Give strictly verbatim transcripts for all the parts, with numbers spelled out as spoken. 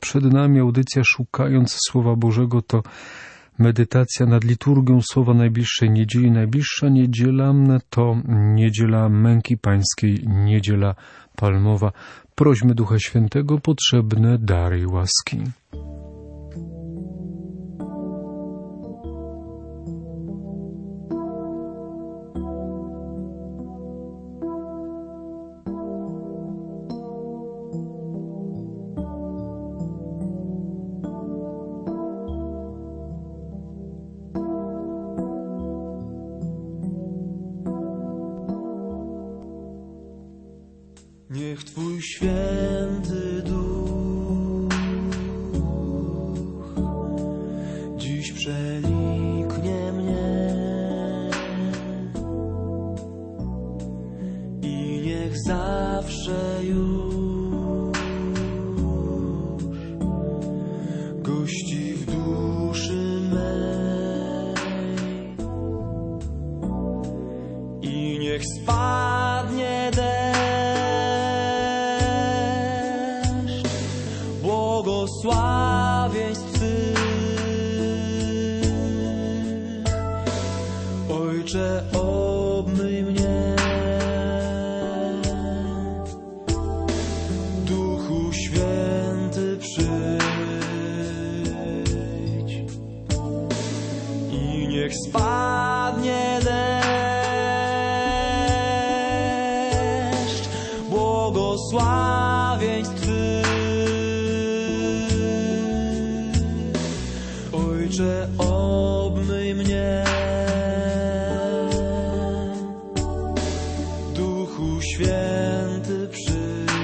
przed nami audycja Szukając Słowa Bożego, to medytacja nad liturgią Słowa najbliższej niedzieli. Najbliższa niedziela to Niedziela Męki Pańskiej, Niedziela Palmowa. Prośmy Ducha Świętego, potrzebne dary i łaski. Niech Twój święty duch dziś przeniknie mnie i niech zawsze już gości w duszy mej i niech spadnie deszcz błogosławieństw Twych. Ojcze, obmyj mnie, Duchu Święty przyjdź i niech spadnie deszcz błogosławieństw Twych. Ojcze, obmyj mnie, Duchu Święty przyjdź,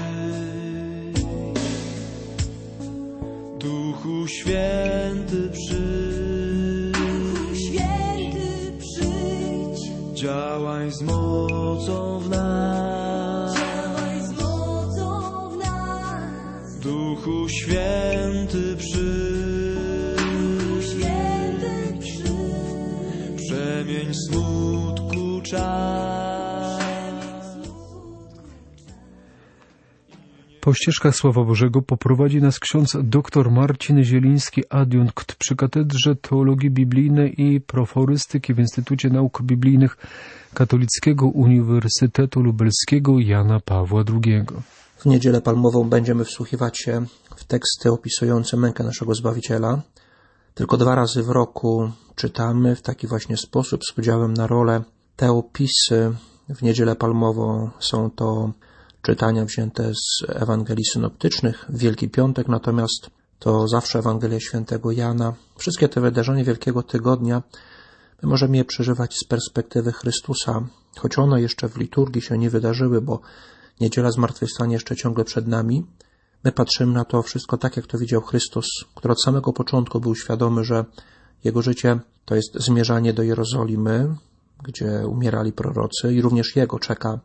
Duchu Święty przyjdź, Duchu Święty przyjdź, działaj z mocą w nas, działaj z mocą w nas, Duchu Święty przyjdź. Przemień smutku czas. Po ścieżkach Słowa Bożego poprowadzi nas ksiądz dr Marcin Zieliński, adiunkt przy Katedrze Teologii Biblijnej i Proforystyki w Instytucie Nauk Biblijnych Katolickiego Uniwersytetu Lubelskiego Jana Pawła drugiego. W Niedzielę Palmową będziemy wsłuchiwać się w teksty opisujące mękę naszego Zbawiciela. Tylko dwa razy w roku czytamy w taki właśnie sposób z podziałem na rolę. Te opisy w Niedzielę Palmową są to czytania wzięte z Ewangelii synoptycznych w Wielki Piątek, natomiast to zawsze Ewangelia Świętego Jana. Wszystkie te wydarzenia Wielkiego Tygodnia my możemy je przeżywać z perspektywy Chrystusa, choć one jeszcze w liturgii się nie wydarzyły, bo Niedziela Zmartwychwstania jeszcze ciągle przed nami. My patrzymy na to wszystko tak, jak to widział Chrystus, który od samego początku był świadomy, że Jego życie to jest zmierzanie do Jerozolimy, gdzie umierali prorocy i również Jego czeka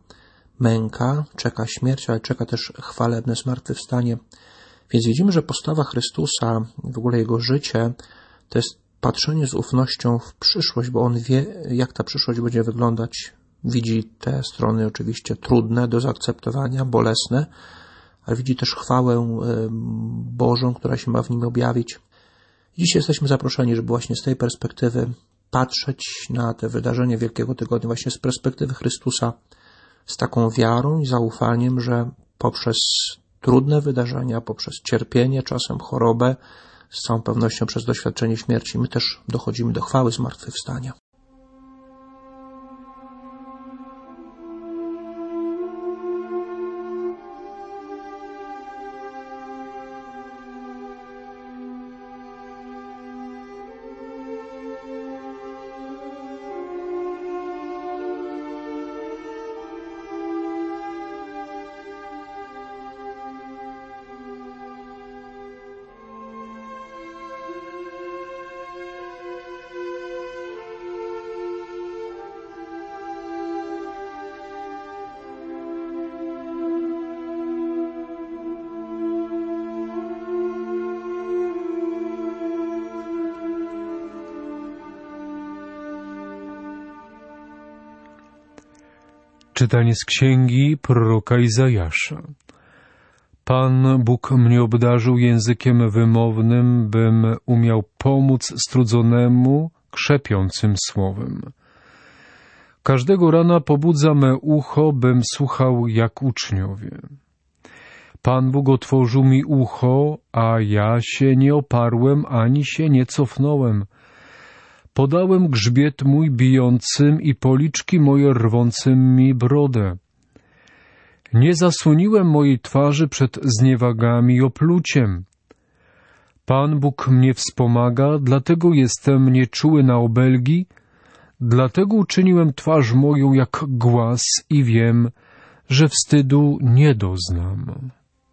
męka, czeka śmierć, ale czeka też chwalebne zmartwychwstanie. Więc widzimy, że postawa Chrystusa, w ogóle Jego życie, to jest patrzenie z ufnością w przyszłość, bo On wie, jak ta przyszłość będzie wyglądać. Widzi te strony oczywiście trudne do zaakceptowania, bolesne, ale widzi też chwałę Bożą, która się ma w nim objawić. Dziś jesteśmy zaproszeni, żeby właśnie z tej perspektywy patrzeć na te wydarzenia Wielkiego Tygodnia, właśnie z perspektywy Chrystusa, z taką wiarą i zaufaniem, że poprzez trudne wydarzenia, poprzez cierpienie, czasem chorobę, z całą pewnością przez doświadczenie śmierci, my też dochodzimy do chwały zmartwychwstania. Czytanie z księgi proroka Izajasza. Pan Bóg mnie obdarzył językiem wymownym, bym umiał pomóc strudzonemu krzepiącym słowem. Każdego rana pobudza me ucho, bym słuchał jak uczniowie. Pan Bóg otworzył mi ucho, a ja się nie oparłem, ani się nie cofnąłem. Podałem grzbiet mój bijącym i policzki moje rwącym mi brodę. Nie zasłoniłem mojej twarzy przed zniewagami i opluciem. Pan Bóg mnie wspomaga, dlatego jestem nieczuły na obelgi, dlatego uczyniłem twarz moją jak głaz i wiem, że wstydu nie doznam.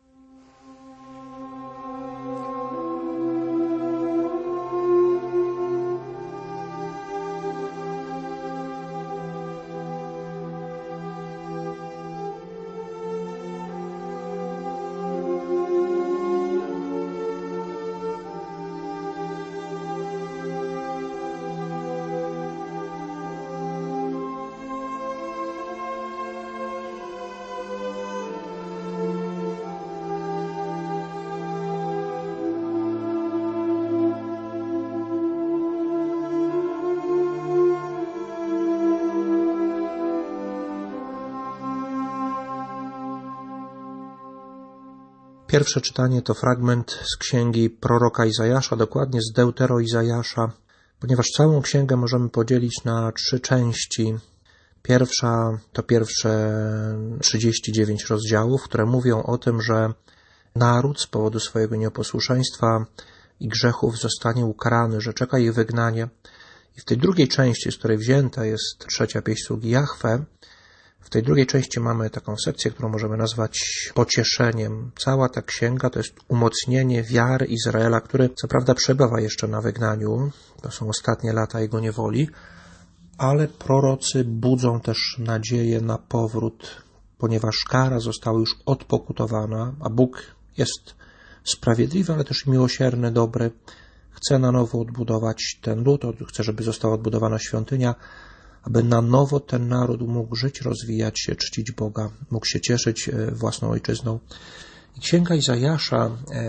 Pierwsze czytanie to fragment z księgi proroka Izajasza, dokładnie z Deutero Izajasza, ponieważ całą księgę możemy podzielić na trzy części. Pierwsza to pierwsze trzydzieści dziewięć rozdziałów, które mówią o tym, że naród z powodu swojego nieposłuszeństwa i grzechów zostanie ukarany, że czeka ich wygnanie. I w tej drugiej części, z której wzięta jest trzecia pieśń sługi Jahwe, w tej drugiej części mamy taką sekcję, którą możemy nazwać pocieszeniem. Cała ta księga to jest umocnienie wiary Izraela, który co prawda przebywa jeszcze na wygnaniu, to są ostatnie lata jego niewoli, ale prorocy budzą też nadzieję na powrót, ponieważ kara została już odpokutowana, a Bóg jest sprawiedliwy, ale też miłosierny, dobry. Chce na nowo odbudować ten lud, chce, żeby została odbudowana świątynia, aby na nowo ten naród mógł żyć, rozwijać się, czcić Boga, mógł się cieszyć własną ojczyzną. I Księga Izajasza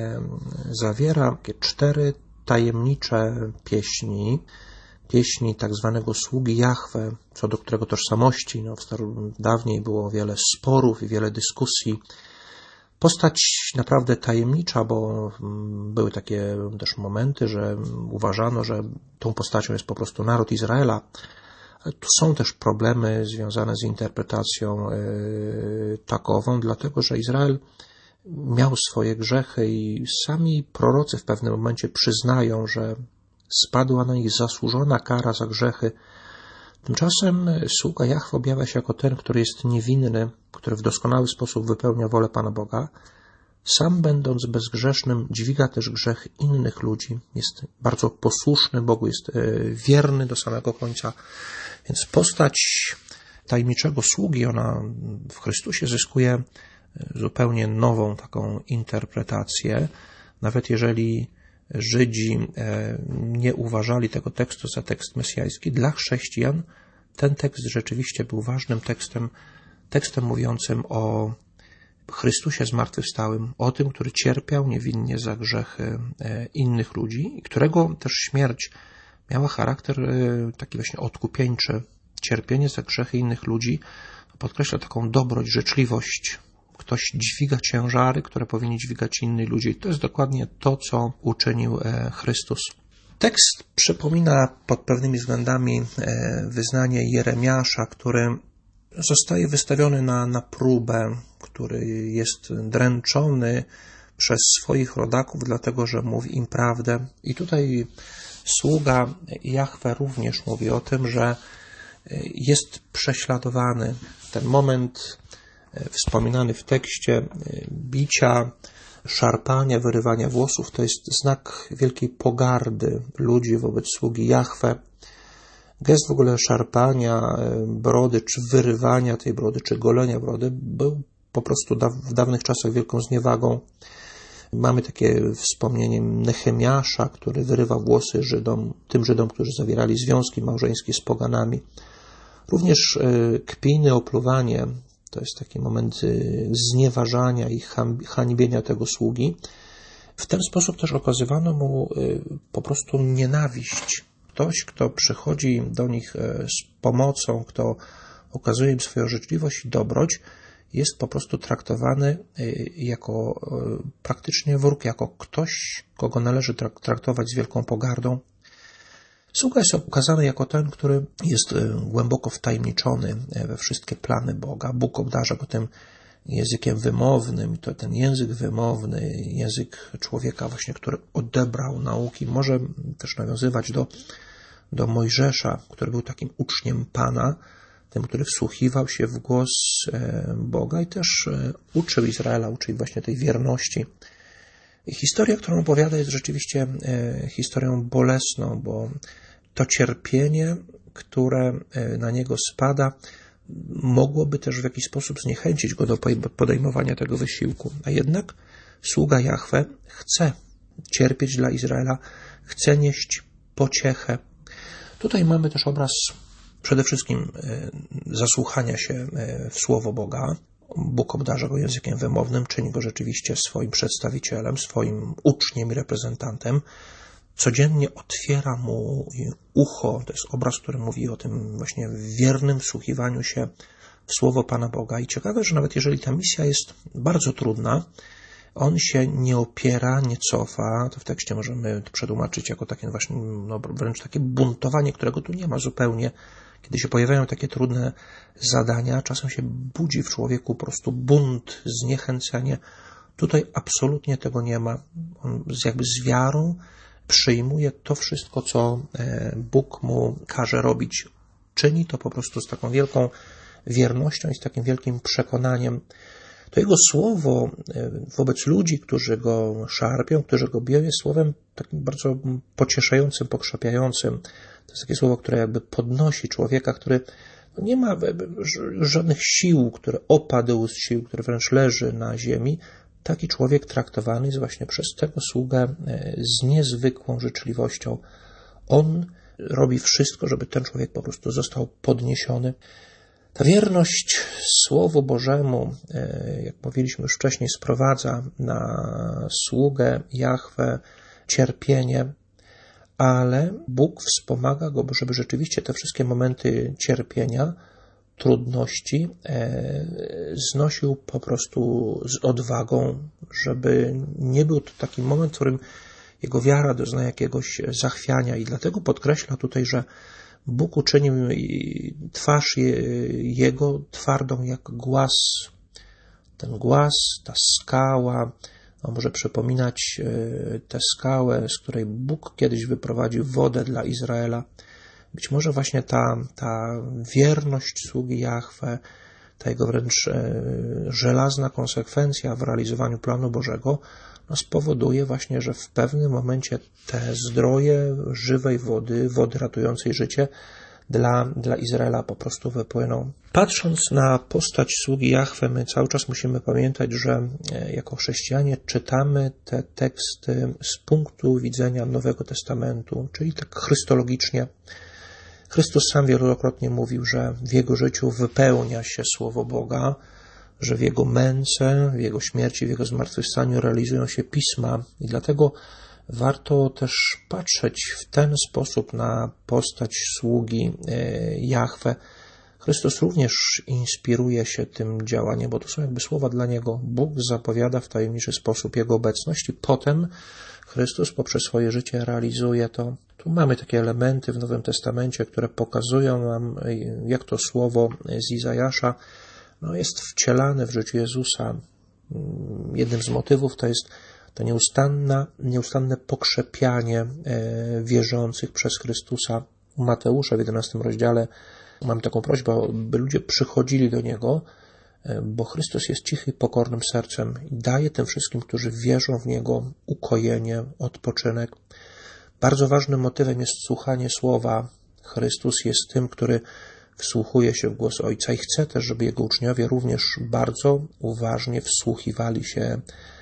zawiera cztery tajemnicze pieśni, pieśni tak zwanego sługi Jahwe, co do którego tożsamości no, w staru, dawniej było wiele sporów i wiele dyskusji. Postać naprawdę tajemnicza, bo były takie też momenty, że uważano, że tą postacią jest po prostu naród Izraela. Tu są też problemy związane z interpretacją yy, takową, dlatego że Izrael miał swoje grzechy i sami prorocy w pewnym momencie przyznają, że spadła na nich zasłużona kara za grzechy. Tymczasem sługa Jahwe objawia się jako ten, który jest niewinny, który w doskonały sposób wypełnia wolę Pana Boga. Sam będąc bezgrzesznym, dźwiga też grzech innych ludzi. Jest bardzo posłuszny Bogu, jest wierny do samego końca. Więc postać tajemniczego sługi, ona w Chrystusie zyskuje zupełnie nową taką interpretację. Nawet jeżeli Żydzi nie uważali tego tekstu za tekst mesjański, dla chrześcijan ten tekst rzeczywiście był ważnym tekstem, tekstem mówiącym o Chrystusie zmartwychwstałym, o tym, który cierpiał niewinnie za grzechy innych ludzi i którego też śmierć miała charakter taki właśnie odkupieńczy. Cierpienie za grzechy innych ludzi podkreśla taką dobroć, życzliwość. Ktoś dźwiga ciężary, które powinni dźwigać inni ludzie. I to jest dokładnie to, co uczynił Chrystus. Tekst przypomina pod pewnymi względami wyznanie Jeremiasza, który zostaje wystawiony na, na próbę, który jest dręczony przez swoich rodaków, dlatego że mówi im prawdę. I tutaj sługa Jahwe również mówi o tym, że jest prześladowany. Ten moment wspominany w tekście bicia, szarpania, wyrywania włosów, to jest znak wielkiej pogardy ludzi wobec sługi Jahwe. Gest w ogóle szarpania brody, czy wyrywania tej brody, czy golenia brody był po prostu w dawnych czasach wielką zniewagą. Mamy takie wspomnienie Nehemiasza, który wyrywa włosy Żydom, tym Żydom, którzy zawierali związki małżeńskie z poganami. Również kpiny, opluwanie To jest taki moment znieważania i hańbienia tego sługi. W ten sposób też okazywano mu po prostu nienawiść. Ktoś, kto przychodzi do nich z pomocą, kto okazuje im swoją życzliwość i dobroć, jest po prostu traktowany jako praktycznie wróg, jako ktoś, kogo należy traktować z wielką pogardą. Sługa jest ukazany jako ten, który jest głęboko wtajemniczony we wszystkie plany Boga. Bóg obdarza go tym językiem wymownym. To ten język wymowny, język człowieka właśnie, który odebrał nauki, może też nawiązywać do, do Mojżesza, który był takim uczniem Pana, tym, który wsłuchiwał się w głos Boga i też uczył Izraela, uczył właśnie tej wierności. Historia, którą opowiada, jest rzeczywiście historią bolesną, bo to cierpienie, które na niego spada, mogłoby też w jakiś sposób zniechęcić go do podejmowania tego wysiłku. A jednak sługa Jahwe chce cierpieć dla Izraela, chce nieść pociechę. Tutaj mamy też obraz przede wszystkim zasłuchania się w Słowo Boga. Bóg obdarza go językiem wymownym, czyni go rzeczywiście swoim przedstawicielem, swoim uczniem i reprezentantem. Codziennie otwiera mu ucho. To jest obraz, który mówi o tym właśnie wiernym wsłuchiwaniu się w Słowo Pana Boga. I ciekawe, że nawet jeżeli ta misja jest bardzo trudna, on się nie opiera, nie cofa. To w tekście możemy przetłumaczyć jako takie właśnie, no wręcz takie buntowanie, którego tu nie ma zupełnie. Kiedy się pojawiają takie trudne zadania, czasem się budzi w człowieku po prostu bunt, zniechęcenie. Tutaj absolutnie tego nie ma. On jakby z wiarą przyjmuje to wszystko, co Bóg mu każe robić. Czyni to po prostu z taką wielką wiernością i z takim wielkim przekonaniem. To jego słowo wobec ludzi, którzy go szarpią, którzy go biją, jest słowem takim bardzo pocieszającym, pokrzepiającym. To jest takie słowo, które jakby podnosi człowieka, który nie ma żadnych sił, który opadł z sił, który wręcz leży na ziemi. Taki człowiek traktowany jest właśnie przez tego sługę z niezwykłą życzliwością. On robi wszystko, żeby ten człowiek po prostu został podniesiony. Ta wierność Słowu Bożemu, jak mówiliśmy już wcześniej, sprowadza na sługę Jahwe cierpienie, ale Bóg wspomaga go, żeby rzeczywiście te wszystkie momenty cierpienia, trudności znosił po prostu z odwagą, żeby nie był to taki moment, w którym jego wiara dozna jakiegoś zachwiania i dlatego podkreśla tutaj, że Bóg uczynił twarz jego twardą jak głaz. Ten głaz, ta skała, on może przypominać tę skałę, z której Bóg kiedyś wyprowadził wodę dla Izraela. Być może właśnie ta, ta wierność sługi Jahwe, ta jego wręcz żelazna konsekwencja w realizowaniu planu Bożego, no spowoduje właśnie, że w pewnym momencie te zdroje żywej wody, wody ratującej życie dla, dla Izraela po prostu wypłyną. Patrząc na postać sługi Jahwe, my cały czas musimy pamiętać, że jako chrześcijanie czytamy te teksty z punktu widzenia Nowego Testamentu, czyli tak chrystologicznie. Chrystus sam wielokrotnie mówił, że w Jego życiu wypełnia się Słowo Boga, że w Jego męce, w Jego śmierci, w Jego zmartwychwstaniu realizują się Pisma i dlatego warto też patrzeć w ten sposób na postać sługi Jahwe. Chrystus również inspiruje się tym działaniem, bo to są jakby słowa dla Niego. Bóg zapowiada w tajemniczy sposób Jego obecność i potem Chrystus poprzez swoje życie realizuje to. Tu mamy takie elementy w Nowym Testamencie, które pokazują nam, jak to słowo z Izajasza no, jest wcielane w życiu Jezusa. Jednym z motywów to jest to nieustanne, nieustanne pokrzepianie wierzących przez Chrystusa. U Mateusza w jedenastym rozdziale mam taką prośbę, by ludzie przychodzili do Niego, bo Chrystus jest cichy i pokornym sercem i daje tym wszystkim, którzy wierzą w Niego, ukojenie, odpoczynek. Bardzo ważnym motywem jest słuchanie Słowa. Chrystus jest tym, który wsłuchuje się w głos Ojca i chce też, żeby Jego uczniowie również bardzo uważnie wsłuchiwali się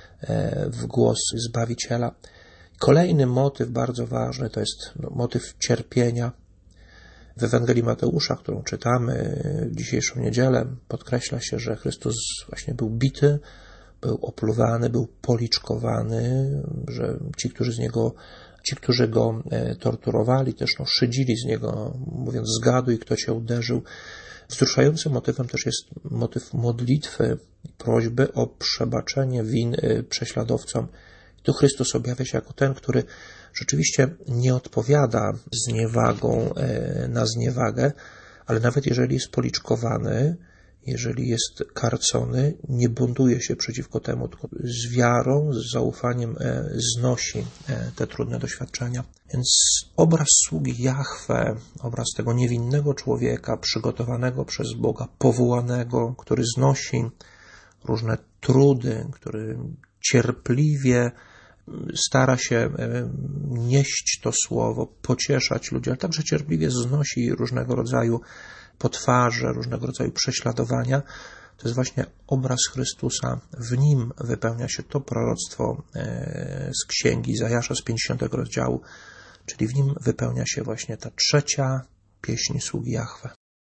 w głos Zbawiciela. Kolejny motyw bardzo ważny to jest motyw cierpienia. W Ewangelii Mateusza, którą czytamy w dzisiejszą niedzielę, podkreśla się, że Chrystus właśnie był bity, był opluwany, był policzkowany, że ci, którzy z niego, ci, którzy go torturowali, też no, szydzili z niego, mówiąc: zgaduj, kto cię uderzył. Wzruszającym motywem też jest motyw modlitwy, prośby o przebaczenie win prześladowcom. I tu Chrystus objawia się jako ten, który rzeczywiście nie odpowiada zniewagą na zniewagę, ale nawet jeżeli jest policzkowany, jeżeli jest karcony, nie buntuje się przeciwko temu, tylko z wiarą, z zaufaniem znosi te trudne doświadczenia. Więc obraz sługi Jahwe, obraz tego niewinnego człowieka, przygotowanego przez Boga, powołanego, który znosi różne trudy, który cierpliwie stara się nieść to słowo, pocieszać ludzi, ale także cierpliwie znosi różnego rodzaju potwarze, różnego rodzaju prześladowania. To jest właśnie obraz Chrystusa. W nim wypełnia się to proroctwo z księgi Izajasza z pięćdziesiątego rozdziału, czyli w nim wypełnia się właśnie ta trzecia pieśń sługi Jahwe.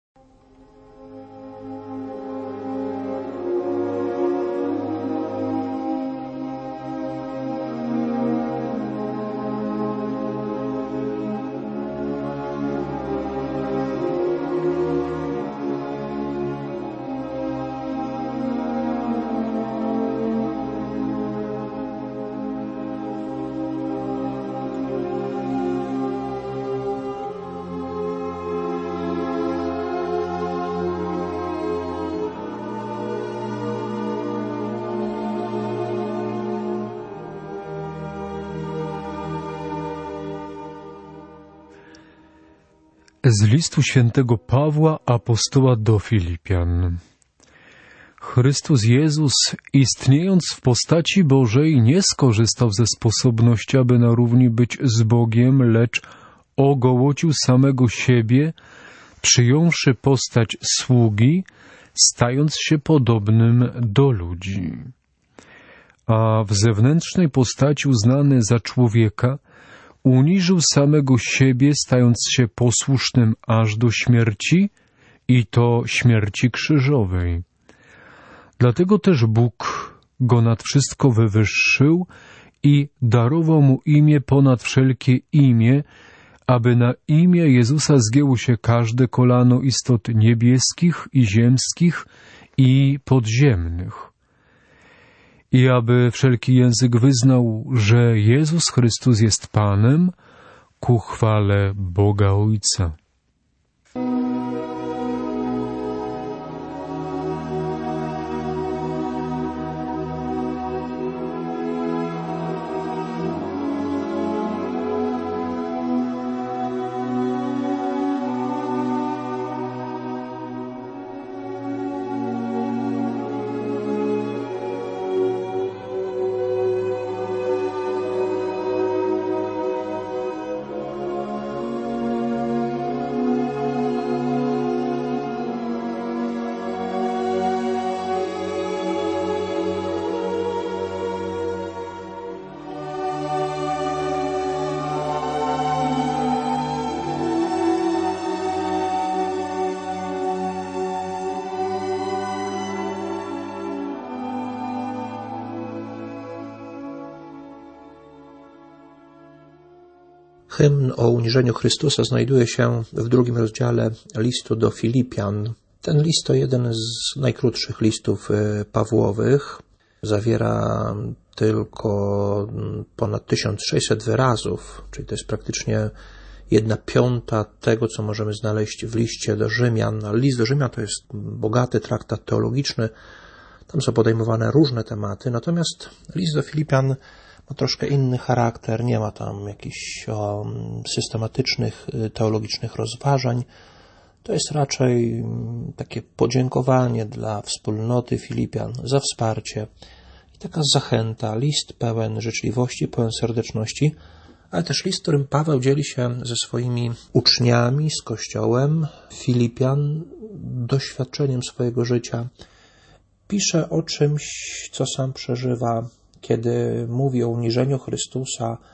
Z listu świętego Pawła, apostoła do Filipian. Chrystus Jezus, istniejąc w postaci Bożej, nie skorzystał ze sposobności, aby na równi być z Bogiem, lecz ogołocił samego siebie, przyjąwszy postać sługi, stając się podobnym do ludzi. A w zewnętrznej postaci uznany za człowieka, uniżył samego siebie, stając się posłusznym aż do śmierci, i to śmierci krzyżowej. Dlatego też Bóg go nad wszystko wywyższył i darował mu imię ponad wszelkie imię, aby na imię Jezusa zgięło się każde kolano istot niebieskich i ziemskich i podziemnych. I aby wszelki język wyznał, że Jezus Chrystus jest Panem, ku chwale Boga Ojca. Hymn o uniżeniu Chrystusa znajduje się w drugim rozdziale listu do Filipian. Ten list to jeden z najkrótszych listów Pawłowych. Zawiera tylko ponad tysiąc sześćset wyrazów, czyli to jest praktycznie jedna piąta tego, co możemy znaleźć w liście do Rzymian. Ale list do Rzymian to jest bogaty traktat teologiczny. Tam są podejmowane różne tematy, natomiast list do Filipian ma troszkę inny charakter, nie ma tam jakichś o, systematycznych, teologicznych rozważań. To jest raczej takie podziękowanie dla wspólnoty Filipian za wsparcie i taka zachęta, list pełen życzliwości, pełen serdeczności, ale też list, którym Paweł dzieli się ze swoimi uczniami, z Kościołem Filipian, doświadczeniem swojego życia. Pisze o czymś, co sam przeżywa, kiedy mówi o uniżeniu Chrystusa,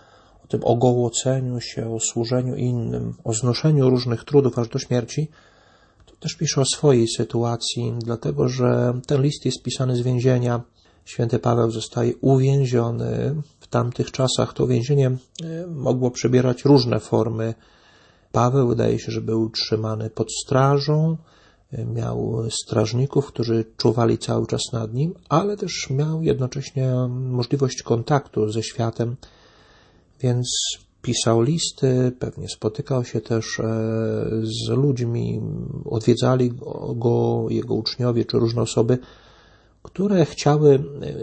o tym ogołoceniu się, o służeniu innym, o znoszeniu różnych trudów aż do śmierci, to też pisze o swojej sytuacji, dlatego że ten list jest pisany z więzienia. Święty Paweł zostaje uwięziony. W tamtych czasach to więzienie mogło przybierać różne formy. Paweł wydaje się, że był trzymany pod strażą, miał strażników, którzy czuwali cały czas nad nim, ale też miał jednocześnie możliwość kontaktu ze światem, więc pisał listy, pewnie spotykał się też z ludźmi, odwiedzali go jego uczniowie czy różne osoby, które chciały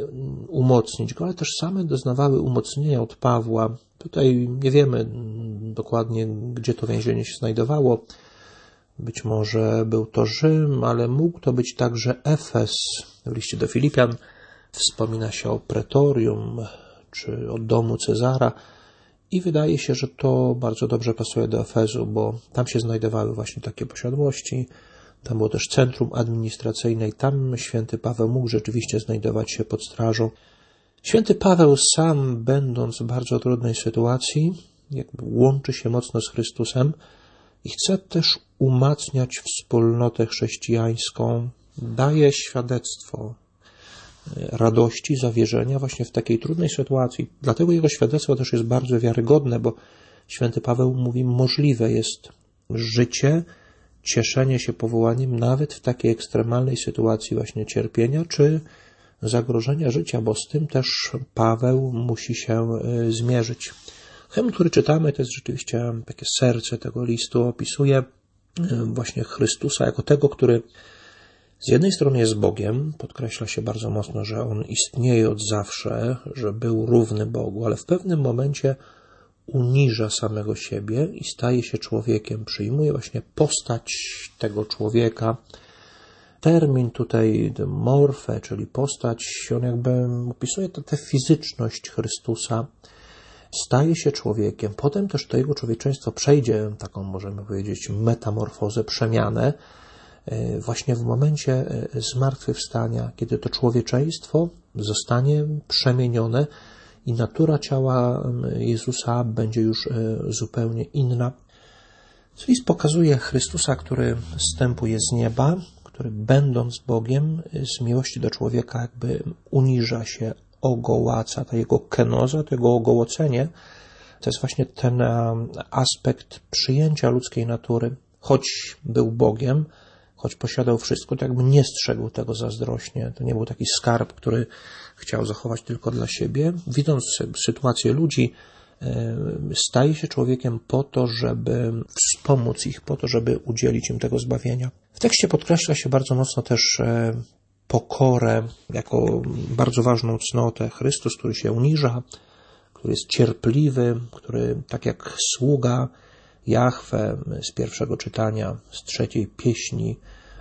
umocnić go, ale też same doznawały umocnienia od Pawła. Tutaj nie wiemy dokładnie, gdzie to więzienie się znajdowało. Być może był to Rzym, ale mógł to być także Efes. W liście do Filipian wspomina się o pretorium, czy o domu Cezara i wydaje się, że to bardzo dobrze pasuje do Efezu, bo tam się znajdowały właśnie takie posiadłości, tam było też centrum administracyjne i tam święty Paweł mógł rzeczywiście znajdować się pod strażą. Święty Paweł sam, będąc w bardzo trudnej sytuacji, jakby łączy się mocno z Chrystusem i chce też umacniać wspólnotę chrześcijańską, daje świadectwo radości, zawierzenia właśnie w takiej trudnej sytuacji. Dlatego jego świadectwo też jest bardzo wiarygodne, bo święty Paweł mówi, możliwe jest życie, cieszenie się powołaniem nawet w takiej ekstremalnej sytuacji właśnie cierpienia czy zagrożenia życia, bo z tym też Paweł musi się zmierzyć. Hymn, który czytamy, to jest rzeczywiście takie serce tego listu, opisuje właśnie Chrystusa jako tego, który z jednej strony jest Bogiem, podkreśla się bardzo mocno, że On istnieje od zawsze, że był równy Bogu, ale w pewnym momencie uniża samego siebie i staje się człowiekiem, przyjmuje właśnie postać tego człowieka. Termin tutaj morfę, czyli postać, on jakby opisuje tę fizyczność Chrystusa, staje się człowiekiem. Potem też to jego człowieczeństwo przejdzie taką, możemy powiedzieć, metamorfozę, przemianę, właśnie w momencie zmartwychwstania, kiedy to człowieczeństwo zostanie przemienione i natura ciała Jezusa będzie już zupełnie inna. List pokazuje Chrystusa, który zstępuje z nieba, który będąc Bogiem z miłości do człowieka jakby uniża się, ogołaca. Ta jego kenoza, to jego ogołocenie, to jest właśnie ten aspekt przyjęcia ludzkiej natury. Choć był Bogiem, choć posiadał wszystko, to jakby nie strzegł tego zazdrośnie. To nie był taki skarb, który chciał zachować tylko dla siebie. Widząc sytuację ludzi, staje się człowiekiem po to, żeby wspomóc ich, po to, żeby udzielić im tego zbawienia. W tekście podkreśla się bardzo mocno też pokorę jako bardzo ważną cnotę. Chrystus, który się uniża, który jest cierpliwy, który tak jak sługa Jahwe z pierwszego czytania, z trzeciej pieśni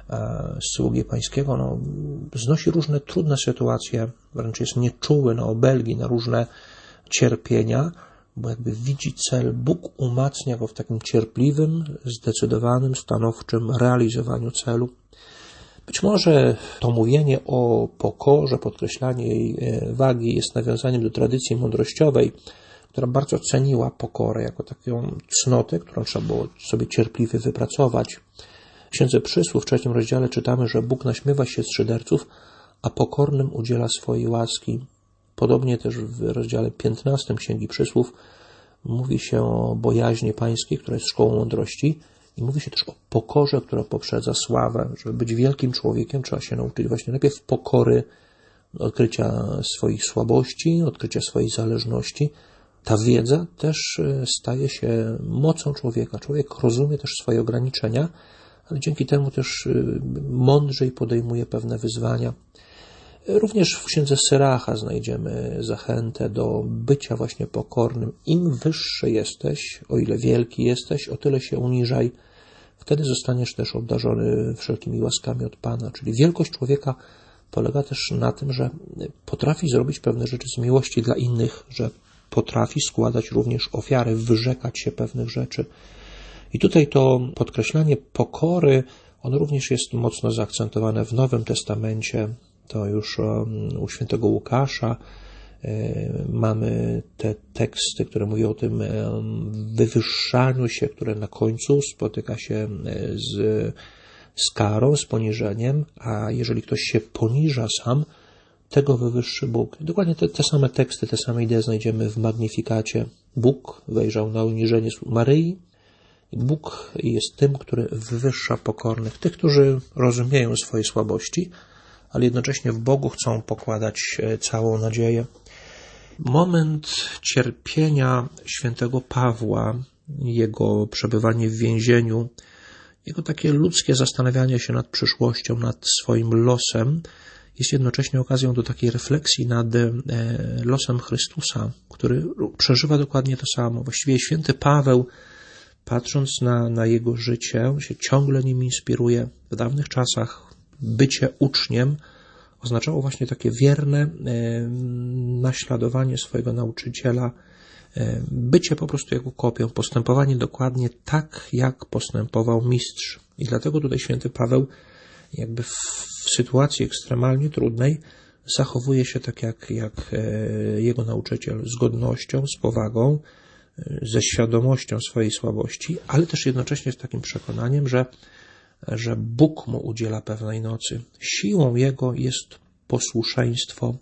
sługi pańskiego, no, znosi różne trudne sytuacje, wręcz jest nieczuły na obelgi, na różne cierpienia, bo jakby widzi cel, Bóg umacnia go w takim cierpliwym, zdecydowanym, stanowczym realizowaniu celu. Być może to mówienie o pokorze, podkreślanie jej wagi jest nawiązaniem do tradycji mądrościowej, która bardzo ceniła pokorę jako taką cnotę, którą trzeba było sobie cierpliwie wypracować. W Księdze Przysłów w trzecim rozdziale czytamy, że Bóg naśmiewa się z szyderców, a pokornym udziela swojej łaski. Podobnie też w rozdziale piętnastym Księgi Przysłów mówi się o bojaźni pańskiej, która jest szkołą mądrości, i mówi się też o pokorze, która poprzedza sławę. Żeby być wielkim człowiekiem, trzeba się nauczyć właśnie najpierw pokory, odkrycia swoich słabości, odkrycia swojej zależności. Ta wiedza też staje się mocą człowieka. Człowiek rozumie też swoje ograniczenia, ale dzięki temu też mądrzej podejmuje pewne wyzwania. Również w księdze Syracha znajdziemy zachętę do bycia właśnie pokornym. Im wyższy jesteś, o ile wielki jesteś, o tyle się uniżaj. Wtedy zostaniesz też obdarzony wszelkimi łaskami od Pana. Czyli wielkość człowieka polega też na tym, że potrafi zrobić pewne rzeczy z miłości dla innych, że potrafi składać również ofiary, wyrzekać się pewnych rzeczy. I tutaj to podkreślanie pokory, ono również jest mocno zaakcentowane w Nowym Testamencie. To już u świętego Łukasza Mamy te teksty, które mówią o tym wywyższaniu się, które na końcu spotyka się z, z karą, z poniżeniem, a jeżeli ktoś się poniża sam, tego wywyższy Bóg. Dokładnie te, te same teksty, te same idee znajdziemy w Magnifikacie. Bóg wejrzał na uniżenie Maryi. Bóg jest tym, który wywyższa pokornych, tych, którzy rozumieją swoje słabości, ale jednocześnie w Bogu chcą pokładać całą nadzieję. Moment cierpienia świętego Pawła, jego przebywanie w więzieniu, jego takie ludzkie zastanawianie się nad przyszłością, nad swoim losem, jest jednocześnie okazją do takiej refleksji nad losem Chrystusa, który przeżywa dokładnie to samo. Właściwie święty Paweł, patrząc na, na jego życie, się ciągle nim inspiruje. W dawnych czasach bycie uczniem oznaczało właśnie takie wierne naśladowanie swojego nauczyciela, bycie po prostu jego kopią, postępowanie dokładnie tak, jak postępował mistrz. I dlatego tutaj święty Paweł jakby w sytuacji ekstremalnie trudnej zachowuje się tak jak, jak jego nauczyciel, z godnością, z powagą, ze świadomością swojej słabości, ale też jednocześnie z takim przekonaniem, że, że Bóg mu udziela pewnej nocy. Siłą Jego jest posłuszeństwo.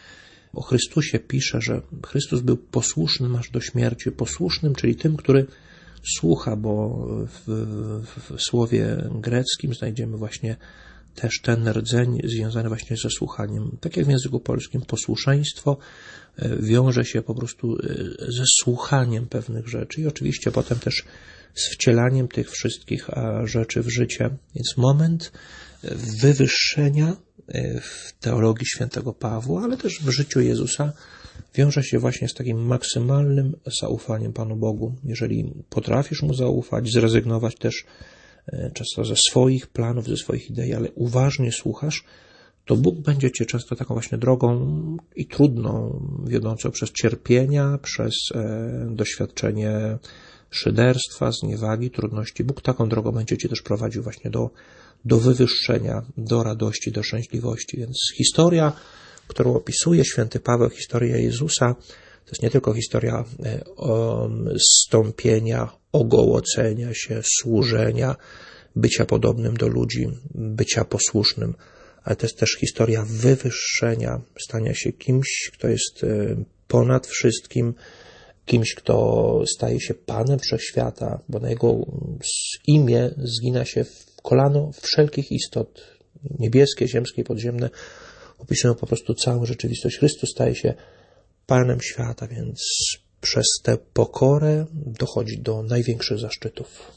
O Chrystusie pisze, że Chrystus był posłusznym aż do śmierci. Posłusznym, czyli tym, który słucha, bo w, w, w słowie greckim znajdziemy właśnie też ten rdzeń związany właśnie ze słuchaniem. Tak jak w języku polskim posłuszeństwo wiąże się po prostu ze słuchaniem pewnych rzeczy i oczywiście potem też z wcielaniem tych wszystkich rzeczy w życie. Więc moment wywyższenia w teologii świętego Pawła, ale też w życiu Jezusa wiąże się właśnie z takim maksymalnym zaufaniem Panu Bogu. Jeżeli potrafisz Mu zaufać, zrezygnować też często ze swoich planów, ze swoich idei, ale uważnie słuchasz, to Bóg będzie Cię często taką właśnie drogą i trudną, wiodącą przez cierpienia, przez e, doświadczenie szyderstwa, zniewagi, trudności. Bóg taką drogą będzie Cię też prowadził właśnie do, do wywyższenia, do radości, do szczęśliwości. Więc historia, którą opisuje święty Paweł, historia Jezusa, to jest nie tylko historia e, o, zstąpienia, ogołocenia się, służenia, bycia podobnym do ludzi, bycia posłusznym, ale to jest też historia wywyższenia, stania się kimś, kto jest ponad wszystkim, kimś, kto staje się Panem Wszechświata, bo na Jego imię zgina się w kolano wszelkich istot, niebieskie, ziemskie, podziemne, opisują po prostu całą rzeczywistość. Chrystus staje się Panem świata, więc przez tę pokorę dochodzi do największych zaszczytów.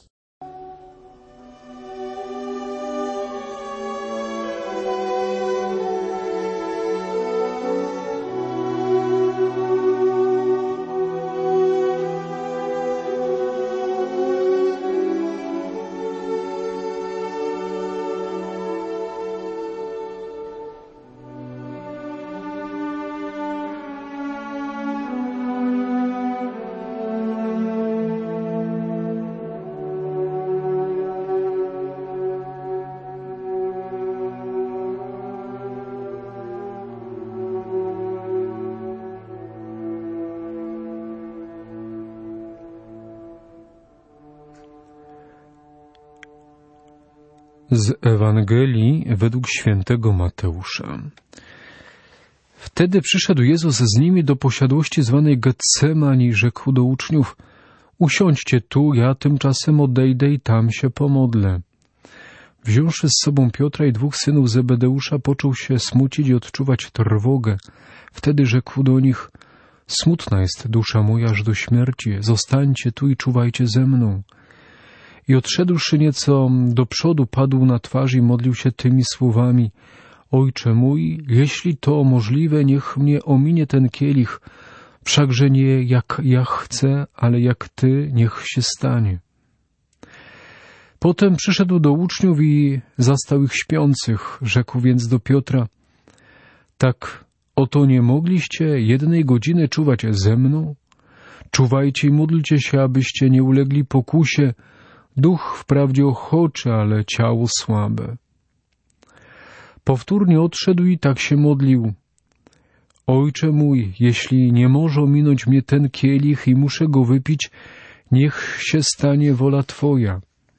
Z Ewangelii według świętego Mateusza. Wtedy przyszedł Jezus z nimi do posiadłości zwanej Getsemani i rzekł do uczniów: usiądźcie tu, ja tymczasem odejdę i tam się pomodlę. Wziąwszy z sobą Piotra i dwóch synów Zebedeusza, począł się smucić i odczuwać trwogę. Wtedy rzekł do nich: smutna jest dusza moja aż do śmierci, zostańcie tu i czuwajcie ze mną. I odszedłszy nieco do przodu, padł na twarz i modlił się tymi słowami: Ojcze mój, jeśli to możliwe, niech mnie ominie ten kielich, wszakże nie jak ja chcę, ale jak Ty, niech się stanie. Potem przyszedł do uczniów i zastał ich śpiących. Rzekł więc do Piotra: tak oto nie mogliście jednej godziny czuwać ze mną? Czuwajcie i módlcie się, abyście nie ulegli pokusie. Duch wprawdzie ochoczy, ale ciało słabe. Powtórnie odszedł i tak się modlił: Ojcze mój, jeśli nie może ominąć mnie ten kielich i muszę go wypić, niech się stanie wola Twoja.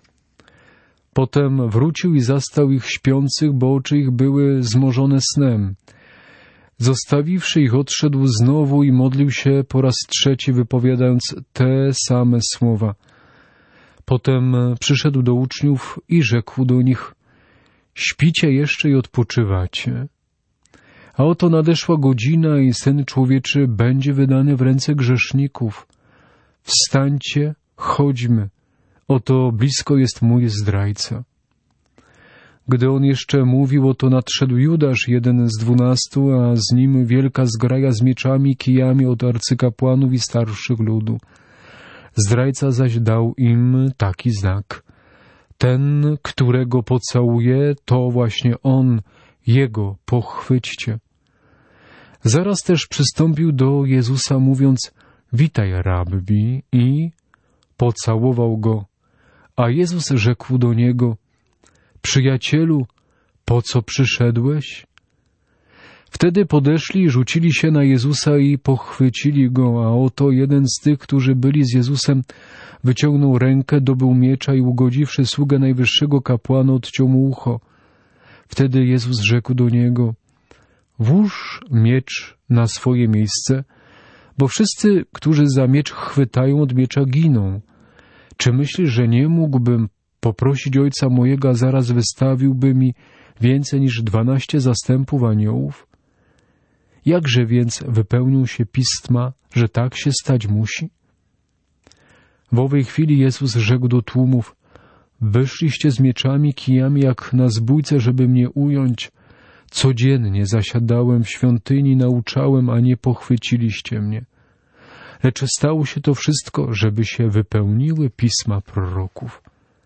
Potem wrócił i zastał ich śpiących, bo oczy ich były zmorzone snem. Zostawiwszy ich, odszedł znowu i modlił się po raz trzeci, wypowiadając te same słowa. Potem przyszedł do uczniów i rzekł do nich: śpicie jeszcze i odpoczywacie. A oto nadeszła godzina i Syn Człowieczy będzie wydany w ręce grzeszników. Wstańcie, chodźmy, oto blisko jest mój zdrajca. Gdy on jeszcze mówił, oto nadszedł Judasz, jeden z dwunastu, a z nim wielka zgraja z mieczami i kijami od arcykapłanów i starszych ludu. Zdrajca zaś dał im taki znak: ten, którego pocałuje, to właśnie on, jego pochwyćcie. Zaraz też przystąpił do Jezusa, mówiąc: witaj, rabbi, i pocałował go. A Jezus rzekł do niego: przyjacielu, po co przyszedłeś? Wtedy podeszli i rzucili się na Jezusa i pochwycili go, a oto jeden z tych, którzy byli z Jezusem, wyciągnął rękę, dobył miecza i ugodziwszy sługę najwyższego kapłana, odciął mu ucho. Wtedy Jezus rzekł do niego: włóż miecz na swoje miejsce, bo wszyscy, którzy za miecz chwytają, od miecza giną. Czy myślisz, że nie mógłbym poprosić Ojca mojego, a zaraz wystawiłby mi więcej niż dwanaście zastępów aniołów? Jakże więc wypełnią się pisma, że tak się stać musi? W owej chwili Jezus rzekł do tłumów: wyszliście z mieczami, kijami jak na zbójce, żeby mnie ująć. Codziennie zasiadałem w świątyni, nauczałem, a nie pochwyciliście mnie. Lecz stało się to wszystko, żeby się wypełniły pisma proroków.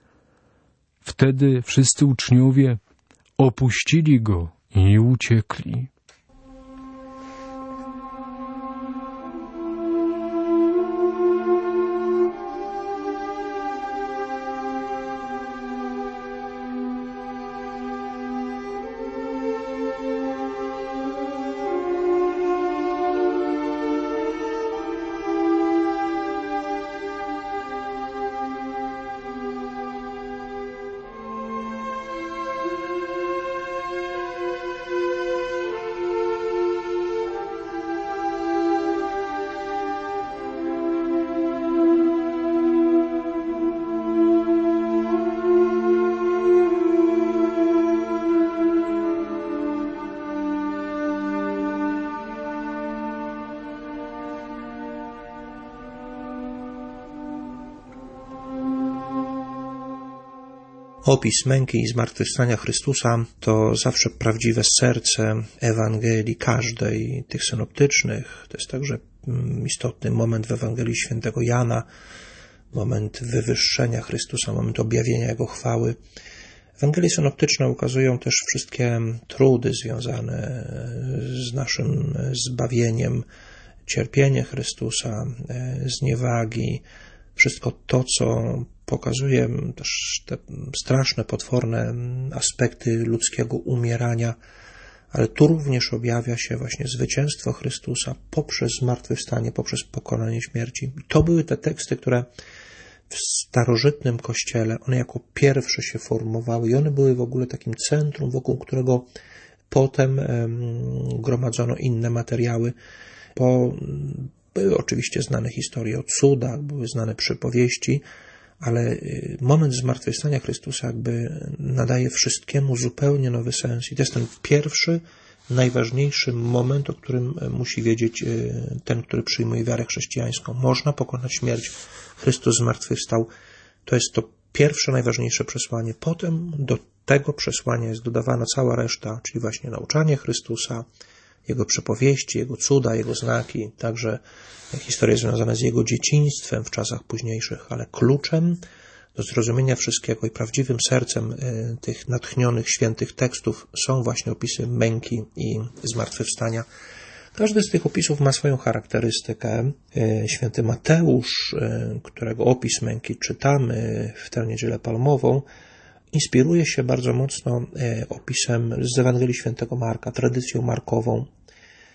Wtedy wszyscy uczniowie opuścili go i uciekli. Opis męki i zmartwychwstania Chrystusa to zawsze prawdziwe serce Ewangelii każdej, tych synoptycznych. To jest także istotny moment w Ewangelii Świętego Jana, moment wywyższenia Chrystusa, moment objawienia Jego chwały. Ewangelie synoptyczne ukazują też wszystkie trudy związane z naszym zbawieniem, cierpienie Chrystusa, zniewagi, wszystko to, co pokazuje też te straszne, potworne aspekty ludzkiego umierania, ale tu również objawia się właśnie zwycięstwo Chrystusa poprzez zmartwychwstanie, poprzez pokonanie śmierci. I to były te teksty, które w starożytnym Kościele, one jako pierwsze się formowały i one były w ogóle takim centrum, wokół którego potem gromadzono inne materiały, bo były oczywiście znane historie o cudach, były znane przypowieści, ale moment zmartwychwstania Chrystusa jakby nadaje wszystkiemu zupełnie nowy sens. I to jest ten pierwszy, najważniejszy moment, o którym musi wiedzieć ten, który przyjmuje wiarę chrześcijańską. Można pokonać śmierć. Chrystus zmartwychwstał. To jest to pierwsze, najważniejsze przesłanie. Potem do tego przesłania jest dodawana cała reszta, czyli właśnie nauczanie Chrystusa, Jego przypowieści, Jego cuda, Jego znaki, także historie związane z Jego dzieciństwem w czasach późniejszych, ale kluczem do zrozumienia wszystkiego i prawdziwym sercem tych natchnionych, świętych tekstów są właśnie opisy męki i zmartwychwstania. Każdy z tych opisów ma swoją charakterystykę. Święty Mateusz, którego opis męki czytamy w tę Niedzielę Palmową, inspiruje się bardzo mocno opisem z Ewangelii Świętego Marka, tradycją markową.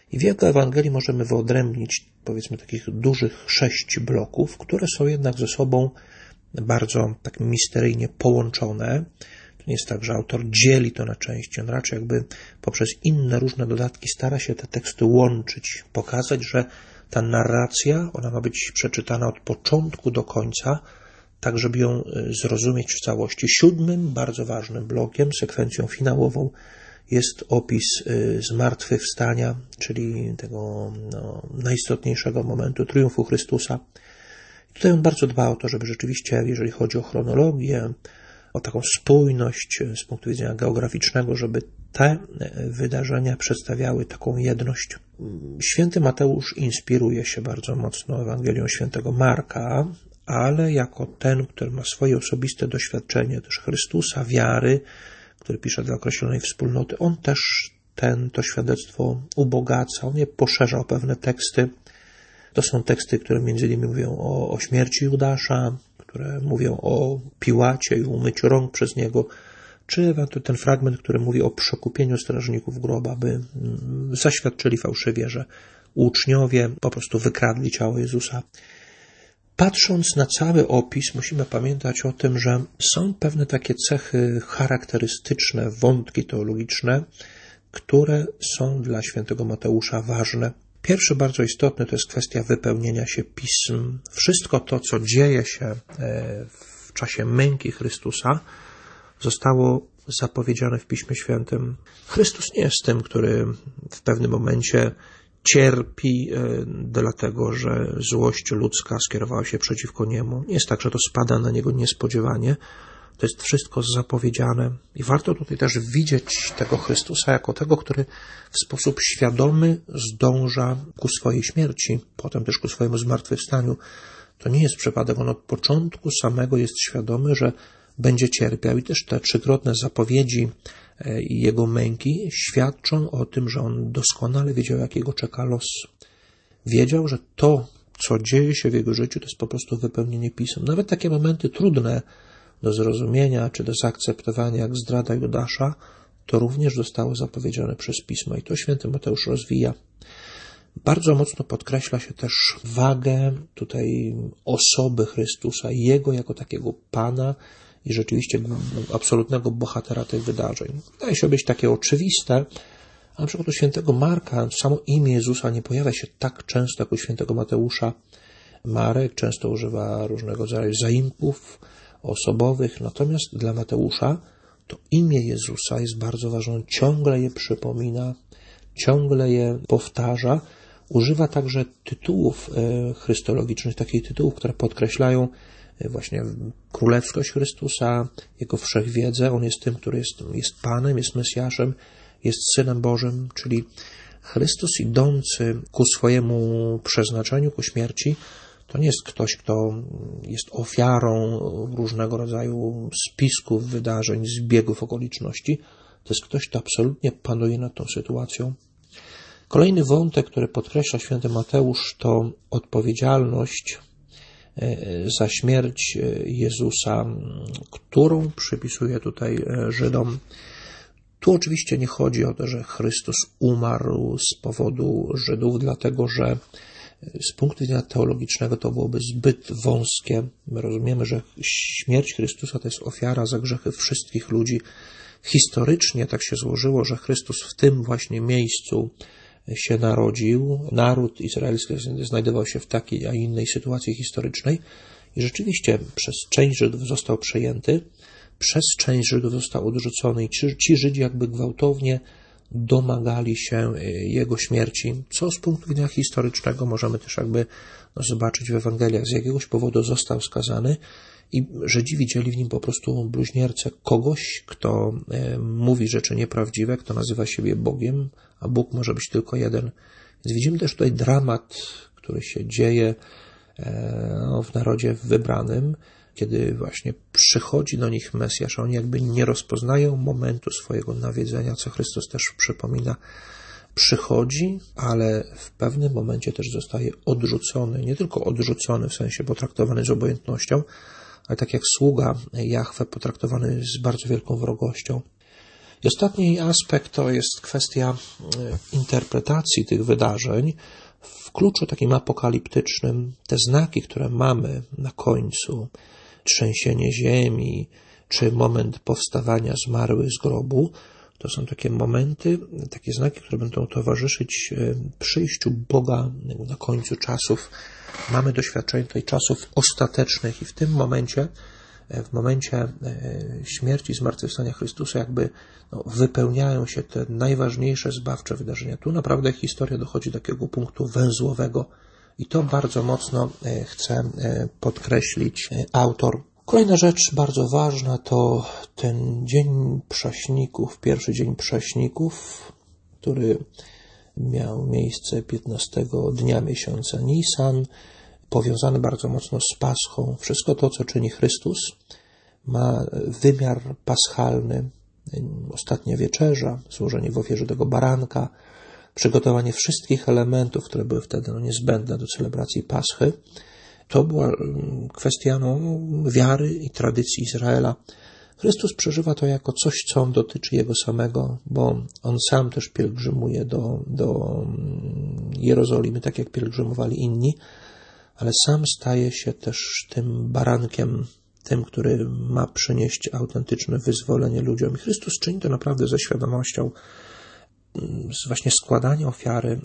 I w jego Ewangelii możemy wyodrębnić, powiedzmy, takich dużych sześć bloków, które są jednak ze sobą bardzo tak misteryjnie połączone. To nie jest tak, że autor dzieli to na części. On raczej jakby poprzez inne różne dodatki stara się te teksty łączyć, pokazać, że ta narracja, ona ma być przeczytana od początku do końca, tak żeby ją zrozumieć w całości. Siódmym, bardzo ważnym blokiem, sekwencją finałową jest opis zmartwychwstania, czyli tego no, najistotniejszego momentu triumfu Chrystusa. I tutaj on bardzo dba o to, żeby rzeczywiście, jeżeli chodzi o chronologię, o taką spójność z punktu widzenia geograficznego, żeby te wydarzenia przedstawiały taką jedność. Święty Mateusz inspiruje się bardzo mocno Ewangelią świętego Marka, ale jako ten, który ma swoje osobiste doświadczenie też Chrystusa, wiary, który pisze dla określonej wspólnoty, on też ten, to świadectwo ubogaca, on je poszerza o pewne teksty. To są teksty, które między innymi mówią o, o śmierci Judasza, które mówią o Piłacie i umyciu rąk przez niego, czy ten fragment, który mówi o przekupieniu strażników groba, by zaświadczyli fałszywie, że uczniowie po prostu wykradli ciało Jezusa. Patrząc na cały opis, musimy pamiętać o tym, że są pewne takie cechy charakterystyczne, wątki teologiczne, które są dla świętego Mateusza ważne. Pierwszy, bardzo istotny, to jest kwestia wypełnienia się pism. Wszystko to, co dzieje się w czasie męki Chrystusa, zostało zapowiedziane w Piśmie Świętym. Chrystus nie jest tym, który w pewnym momencie cierpi dlatego, że złość ludzka skierowała się przeciwko niemu. Nie jest tak, że to spada na niego niespodziewanie. To jest wszystko zapowiedziane i warto tutaj też widzieć tego Chrystusa jako tego, który w sposób świadomy zdąża ku swojej śmierci, potem też ku swojemu zmartwychwstaniu. To nie jest przypadek, on od początku samego jest świadomy, że będzie cierpiał i też te trzykrotne zapowiedzi i jego męki świadczą o tym, że on doskonale wiedział, jak jego czeka los. Wiedział, że to, co dzieje się w jego życiu, to jest po prostu wypełnienie pism. Nawet takie momenty trudne do zrozumienia czy do zaakceptowania, jak zdrada Judasza, to również zostało zapowiedziane przez Pismo i to święty Mateusz rozwija. Bardzo mocno podkreśla się też wagę tutaj osoby Chrystusa, Jego jako takiego Pana i rzeczywiście absolutnego bohatera tych wydarzeń. Wydaje się być takie oczywiste, a na przykład u świętego Marka samo imię Jezusa nie pojawia się tak często jak u świętego Mateusza. Marek często używa różnego rodzaju zaimków osobowych, natomiast dla Mateusza to imię Jezusa jest bardzo ważne. On ciągle je przypomina, ciągle je powtarza. Używa także tytułów chrystologicznych, takich tytułów, które podkreślają właśnie królewskość Chrystusa, Jego wszechwiedzę. On jest tym, który jest, jest Panem, jest Mesjaszem, jest Synem Bożym, czyli Chrystus idący ku swojemu przeznaczeniu, ku śmierci, to nie jest ktoś, kto jest ofiarą różnego rodzaju spisków, wydarzeń, zbiegów okoliczności. To jest ktoś, kto absolutnie panuje nad tą sytuacją. Kolejny wątek, który podkreśla święty Mateusz, to odpowiedzialność za śmierć Jezusa, którą przypisuje tutaj Żydom. Tu oczywiście nie chodzi o to, że Chrystus umarł z powodu Żydów, dlatego że z punktu widzenia teologicznego to byłoby zbyt wąskie. My rozumiemy, że śmierć Chrystusa to jest ofiara za grzechy wszystkich ludzi. Historycznie tak się złożyło, że Chrystus w tym właśnie miejscu się narodził. Naród izraelski znajdował się w takiej, a innej sytuacji historycznej i rzeczywiście przez część Żydów został przejęty, przez część Żydów został odrzucony i ci, ci Żydzi jakby gwałtownie domagali się jego śmierci, co z punktu widzenia historycznego możemy też jakby no, zobaczyć w Ewangeliach. Z jakiegoś powodu został skazany i Żydzi widzieli w nim po prostu bluźniercę, kogoś, kto e, mówi rzeczy nieprawdziwe, kto nazywa siebie Bogiem, a Bóg może być tylko jeden. Więc widzimy też tutaj dramat, który się dzieje e, no, w narodzie wybranym, kiedy właśnie przychodzi do nich Mesjasz, a oni jakby nie rozpoznają momentu swojego nawiedzenia, co Chrystus też przypomina. Przychodzi, ale w pewnym momencie też zostaje odrzucony, nie tylko odrzucony w sensie potraktowany z obojętnością, ale tak jak sługa Jahwe potraktowany z bardzo wielką wrogością. I ostatni aspekt to jest kwestia interpretacji tych wydarzeń w kluczu takim apokaliptycznym. Te znaki, które mamy na końcu, trzęsienie ziemi, czy moment powstawania zmarłych z grobu, to są takie momenty, takie znaki, które będą towarzyszyć przyjściu Boga na końcu czasów. Mamy doświadczenie tutaj czasów ostatecznych i w tym momencie, w momencie śmierci i zmartwychwstania Chrystusa jakby no, wypełniają się te najważniejsze zbawcze wydarzenia. Tu naprawdę historia dochodzi do takiego punktu węzłowego i to bardzo mocno chce podkreślić autor. Kolejna rzecz bardzo ważna to ten Dzień Prześników, pierwszy Dzień Prześników, który miał miejsce piętnastego dnia miesiąca Nisan, powiązany bardzo mocno z Paschą. Wszystko to, co czyni Chrystus, ma wymiar paschalny. Ostatnia wieczerza, złożenie w ofierze tego baranka, przygotowanie wszystkich elementów, które były wtedy no, niezbędne do celebracji Paschy. To była kwestia no, wiary i tradycji Izraela. Chrystus przeżywa to jako coś, co dotyczy Jego samego, bo On sam też pielgrzymuje do, do Jerozolimy, tak jak pielgrzymowali inni, ale sam staje się też tym barankiem, tym, który ma przynieść autentyczne wyzwolenie ludziom. I Chrystus czyni to naprawdę ze świadomością, z właśnie składania ofiary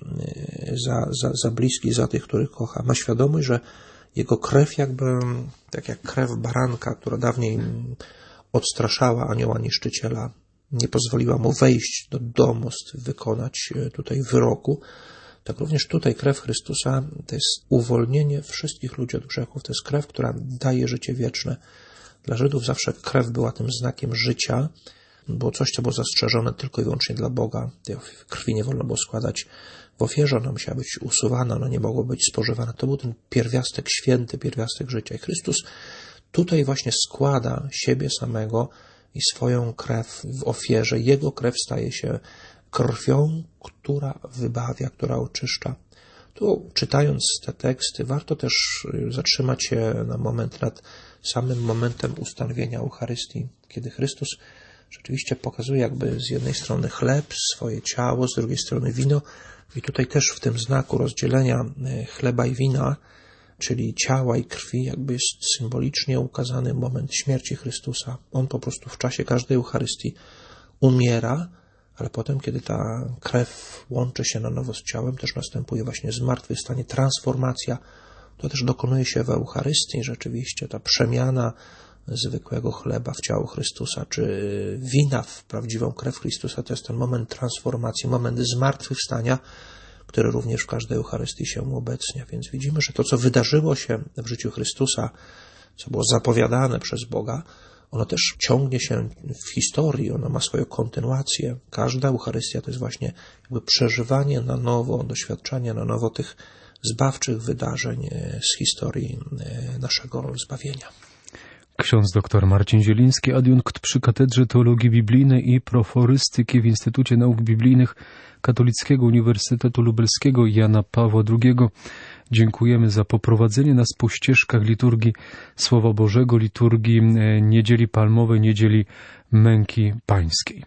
za, za, za bliskich, za tych, których kocha. Ma świadomość, że Jego krew jakby, tak jak krew baranka, która dawniej odstraszała anioła niszczyciela, nie pozwoliła mu wejść do domostw, wykonać tutaj wyroku, tak również tutaj krew Chrystusa to jest uwolnienie wszystkich ludzi od grzechów. To jest krew, która daje życie wieczne. Dla Żydów zawsze krew była tym znakiem życia. Było coś, co było zastrzeżone tylko i wyłącznie dla Boga. Tej krwi nie wolno było składać w ofierze, ona musiała być usuwana, ona nie mogła być spożywana. To był ten pierwiastek święty, pierwiastek życia. I Chrystus tutaj właśnie składa siebie samego i swoją krew w ofierze. Jego krew staje się krwią, która wybawia, która oczyszcza. Tu czytając te teksty, warto też zatrzymać się na moment nad samym momentem ustanowienia Eucharystii, kiedy Chrystus rzeczywiście pokazuje jakby z jednej strony chleb, swoje ciało, z drugiej strony wino. I tutaj też w tym znaku rozdzielenia chleba i wina, czyli ciała i krwi, jakby jest symbolicznie ukazany moment śmierci Chrystusa. On po prostu w czasie każdej Eucharystii umiera, ale potem, kiedy ta krew łączy się na nowo z ciałem, też następuje właśnie zmartwychwstanie, transformacja. To też dokonuje się w Eucharystii rzeczywiście, ta przemiana zwykłego chleba w ciało Chrystusa, czy wina w prawdziwą krew Chrystusa. To jest ten moment transformacji, moment zmartwychwstania, który również w każdej Eucharystii się uobecnia. Więc widzimy, że to, co wydarzyło się w życiu Chrystusa, co było zapowiadane przez Boga, ono też ciągnie się w historii, ono ma swoją kontynuację. Każda Eucharystia to jest właśnie jakby przeżywanie na nowo, doświadczanie na nowo tych zbawczych wydarzeń z historii naszego zbawienia. Ksiądz dr Marcin Zieliński, adiunkt przy Katedrze Teologii Biblijnej i Proforystyki w Instytucie Nauk Biblijnych Katolickiego Uniwersytetu Lubelskiego Jana Pawła drugiego. Dziękujemy za poprowadzenie nas po ścieżkach liturgii Słowa Bożego, liturgii Niedzieli Palmowej, Niedzieli Męki Pańskiej.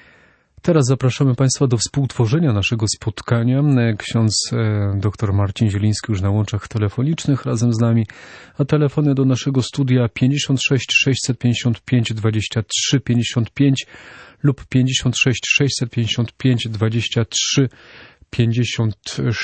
Teraz zapraszamy Państwa do współtworzenia naszego spotkania. Ksiądz dr Marcin Zieliński już na łączach telefonicznych razem z nami, a telefony do naszego studia pięćdziesiąt sześć sześćset pięćdziesiąt pięć dwadzieścia trzy pięćdziesiąt pięć lub pięćdziesiąt sześć sześćset pięćdziesiąt pięć dwadzieścia trzy pięćdziesiąt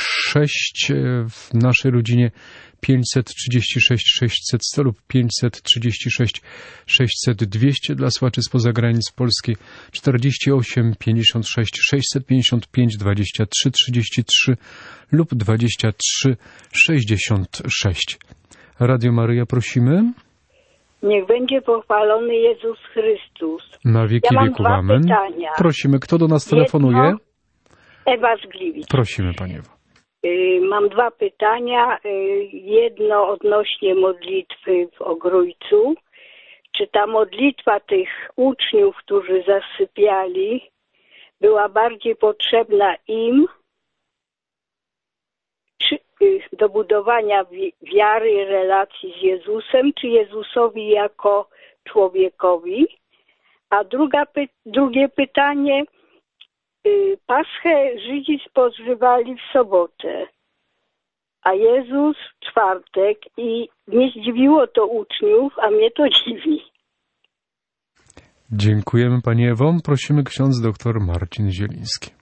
sześć. W naszej rodzinie pięćset trzydzieści sześć sześćset sto lub pięćset trzydzieści sześć sześćset dwieście dla słuchaczy spoza granic Polski, czterdzieści osiem pięćdziesiąt sześć sześćset pięćdziesiąt pięć dwadzieścia trzy trzydzieści trzy lub dwadzieścia trzy sześćdziesiąt sześć. Radio Maryja, prosimy. Niech będzie pochwalony Jezus Chrystus. Na wieki ja mam wieków, dwa amen. pytania. Prosimy, kto do nas telefonuje? Jedno, Ewa z Gliwic. Prosimy, Pani Ewo. Y, mam dwa pytania. Y, jedno odnośnie modlitwy w Ogrójcu. Czy ta modlitwa tych uczniów, którzy zasypiali, była bardziej potrzebna im czy, y, do budowania wi- wiary i relacji z Jezusem, czy Jezusowi jako człowiekowi? A druga, drugie pytanie. Paschę Żydzi spożywali w sobotę, a Jezus w czwartek i nie zdziwiło to uczniów, a mnie to dziwi. Dziękujemy Pani Ewo. Prosimy ksiądz doktor Marcin Zieliński.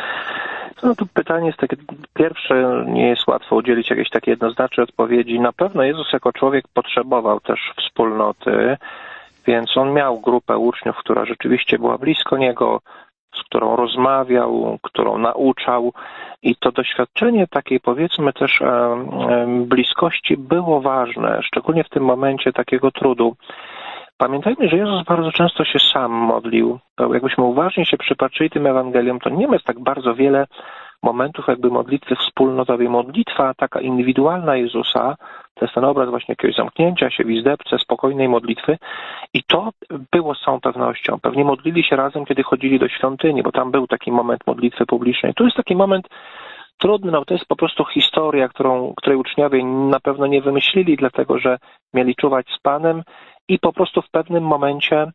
No to pytanie jest takie, pierwsze, nie jest łatwo udzielić jakiejś takiej jednoznacznej odpowiedzi. Na pewno Jezus jako człowiek potrzebował też wspólnoty, więc on miał grupę uczniów, która rzeczywiście była blisko Niego, z którą rozmawiał, którą nauczał i to doświadczenie takiej, powiedzmy też bliskości było ważne, szczególnie w tym momencie takiego trudu. Pamiętajmy, że Jezus bardzo często się sam modlił. To jakbyśmy uważnie się przypatrzyli tym Ewangeliom, to nie ma tak bardzo wiele momentów jakby modlitwy wspólnotowej. Modlitwa taka indywidualna Jezusa, to jest ten obraz właśnie jakiegoś zamknięcia się w izdebce, spokojnej modlitwy i to było z całą pewnością. Pewnie modlili się razem, kiedy chodzili do świątyni, bo tam był taki moment modlitwy publicznej. Tu jest taki moment trudny, no to jest po prostu historia, którą, której uczniowie na pewno nie wymyślili, dlatego że mieli czuwać z Panem i po prostu w pewnym momencie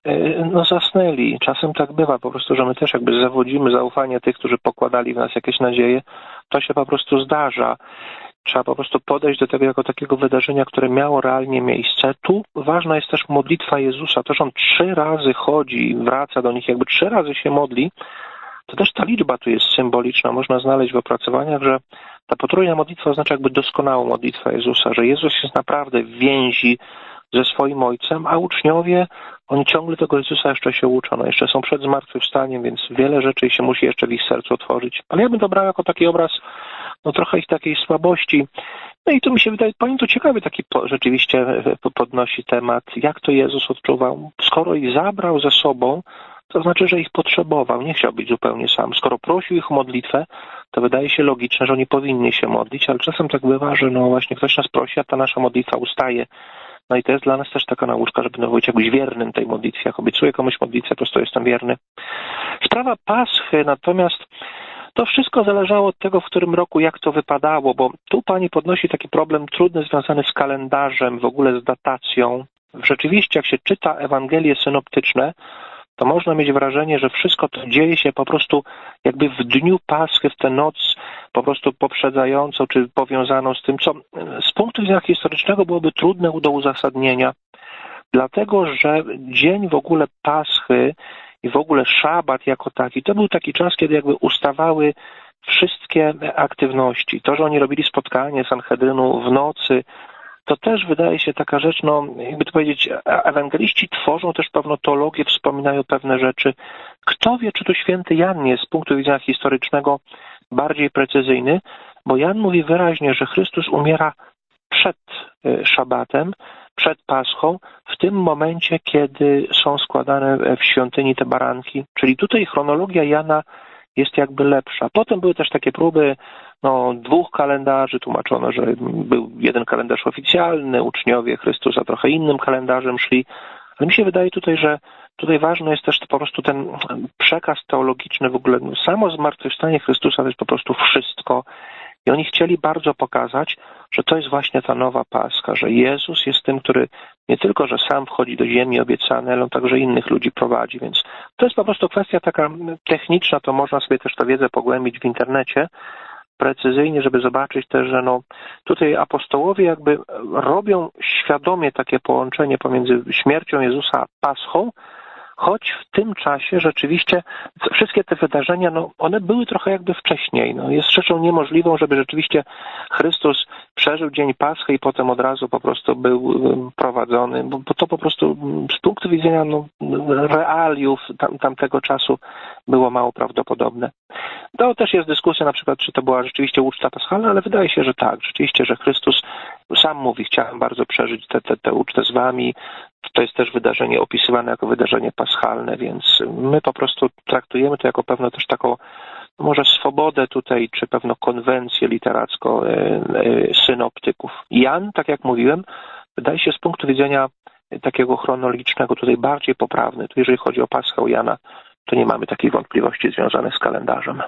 no, zasnęli. Czasem tak bywa po prostu, że my też jakby zawodzimy zaufanie tych, którzy pokładali w nas jakieś nadzieje. To się po prostu zdarza. Trzeba po prostu podejść do tego jako takiego wydarzenia, które miało realnie miejsce. Tu ważna jest też modlitwa Jezusa. To, że On trzy razy chodzi, wraca do nich, jakby trzy razy się modli, to też ta liczba tu jest symboliczna. Można znaleźć w opracowaniach, że ta potrójna modlitwa oznacza jakby doskonałą modlitwę Jezusa, że Jezus jest naprawdę w więzi ze swoim Ojcem, a uczniowie, oni ciągle tego Jezusa jeszcze się uczą, no jeszcze są przed zmartwychwstaniem, więc wiele rzeczy się musi jeszcze w ich sercu otworzyć. Ale ja bym to brał jako taki obraz, no trochę ich takiej słabości. No i tu mi się wydaje, Pani to ciekawy taki po, rzeczywiście podnosi temat, jak to Jezus odczuwał. Skoro ich zabrał ze sobą, to znaczy, że ich potrzebował, nie chciał być zupełnie sam. Skoro prosił ich o modlitwę, to wydaje się logiczne, że oni powinni się modlić, ale czasem tak bywa, że no właśnie ktoś nas prosi, a ta nasza modlitwa ustaje. No i to jest dla nas też taka nauczka, żeby no być jakoś wiernym tej modlitwie. Jak obiecuję komuś modlitwę, po prostu jestem wierny. Sprawa Paschy natomiast, to wszystko zależało od tego, w którym roku, jak to wypadało, bo tu Pani podnosi taki problem trudny związany z kalendarzem, w ogóle z datacją. Rzeczywiście, jak się czyta Ewangelie synoptyczne, to można mieć wrażenie, że wszystko to dzieje się po prostu jakby w dniu Paschy, w tę noc po prostu poprzedzającą, czy powiązaną z tym, co z punktu widzenia historycznego byłoby trudne do uzasadnienia, dlatego że dzień w ogóle Paschy i w ogóle szabat jako taki, to był taki czas, kiedy jakby ustawały wszystkie aktywności. To, że oni robili spotkanie Sanhedrynu w nocy, to też wydaje się taka rzecz, no jakby to powiedzieć, ewangeliści tworzą też pewną teologię, wspominają pewne rzeczy. Kto wie, czy tu święty Jan jest z punktu widzenia historycznego bardziej precyzyjny, bo Jan mówi wyraźnie, że Chrystus umiera przed szabatem, przed Paschą, w tym momencie, kiedy są składane w świątyni te baranki. Czyli tutaj chronologia Jana jest jakby lepsza. Potem były też takie próby no, dwóch kalendarzy, tłumaczono, że był jeden kalendarz oficjalny, uczniowie Chrystusa trochę innym kalendarzem szli, ale mi się wydaje tutaj, że tutaj ważny jest też po prostu ten przekaz teologiczny w ogóle. No, samo zmartwychwstanie Chrystusa to jest po prostu wszystko i oni chcieli bardzo pokazać, że to jest właśnie ta nowa Paska, że Jezus jest tym, który nie tylko, że sam wchodzi do ziemi obiecanej, ale on także innych ludzi prowadzi, więc to jest po prostu kwestia taka techniczna, to można sobie też tę wiedzę pogłębić w internecie precyzyjnie, żeby zobaczyć też, że no tutaj apostołowie jakby robią świadomie takie połączenie pomiędzy śmiercią Jezusa a Paschą, choć w tym czasie rzeczywiście wszystkie te wydarzenia, no one były trochę jakby wcześniej. No, jest rzeczą niemożliwą, żeby rzeczywiście Chrystus przeżył dzień Paschy i potem od razu po prostu był prowadzony, bo, bo to po prostu z punktu widzenia no, realiów tam, tamtego czasu było mało prawdopodobne. To też jest dyskusja na przykład, czy to była rzeczywiście uczta paschalna, ale wydaje się, że tak, rzeczywiście, że Chrystus sam mówi, chciałem bardzo przeżyć tę te, te ucztę z wami. To jest też wydarzenie opisywane jako wydarzenie paschalne, więc my po prostu traktujemy to jako pewną też taką może swobodę tutaj, czy pewną konwencję literacką synoptyków. Jan, tak jak mówiłem, wydaje się z punktu widzenia takiego chronologicznego tutaj bardziej poprawny. Tu jeżeli chodzi o Paschę Jana, to nie mamy takich wątpliwości związanych z kalendarzem.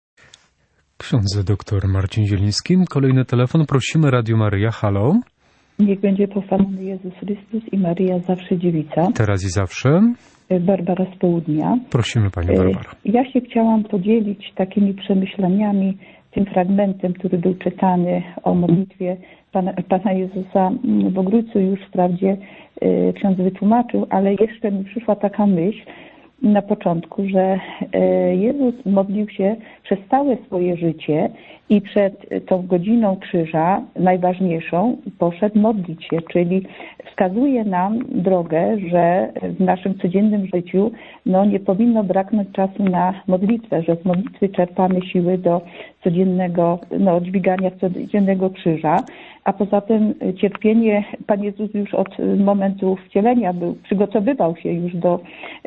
Ksiądz doktor Marcin Zieliński. Kolejny telefon. Prosimy, Radio Maryja. Halo? Niech będzie pochwalony Jezus Chrystus i Maryja zawsze dziewica. Teraz i zawsze. Barbara z południa. Prosimy Panią Barbarę. Ja się chciałam podzielić takimi przemyśleniami, tym fragmentem, który był czytany o modlitwie Pana, Pana Jezusa w Ogrójcu. Już wprawdzie ksiądz wytłumaczył, ale jeszcze mi przyszła taka myśl na początku, że Jezus modlił się przez całe swoje życie i przed tą godziną krzyża, najważniejszą, poszedł modlić się, czyli wskazuje nam drogę, że w naszym codziennym życiu no, nie powinno braknąć czasu na modlitwę, że z modlitwy czerpamy siły do codziennego, no, dźwigania codziennego krzyża, a poza tym cierpienie, Pan Jezus już od momentu wcielenia był, przygotowywał się już do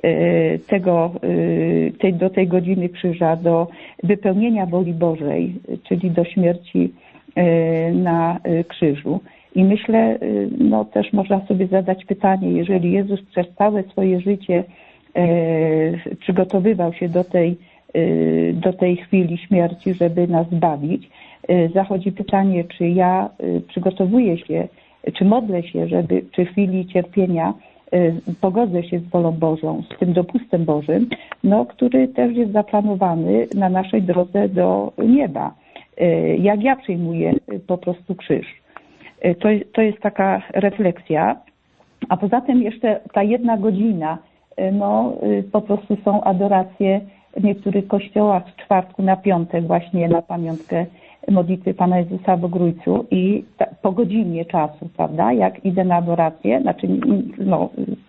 tego, tej, do tej godziny krzyża, do wypełnienia woli Bożej, czyli do śmierci na krzyżu. I myślę, no też można sobie zadać pytanie, jeżeli Jezus przez całe swoje życie przygotowywał się do tej, do tej chwili śmierci, żeby nas zbawić, zachodzi pytanie, czy ja przygotowuję się, czy modlę się, żeby przy chwili cierpienia pogodzę się z wolą Bożą, z tym dopustem Bożym, no, który też jest zaplanowany na naszej drodze do nieba. Jak ja przyjmuję po prostu krzyż. To, to jest taka refleksja. A poza tym jeszcze ta jedna godzina, no po prostu są adoracje w niektórych kościołach z czwartku na piątek właśnie na pamiątkę modlitwy Pana Jezusa w Ogrójcu i ta, po godzinie czasu, prawda, jak idę na adorację, znaczy no,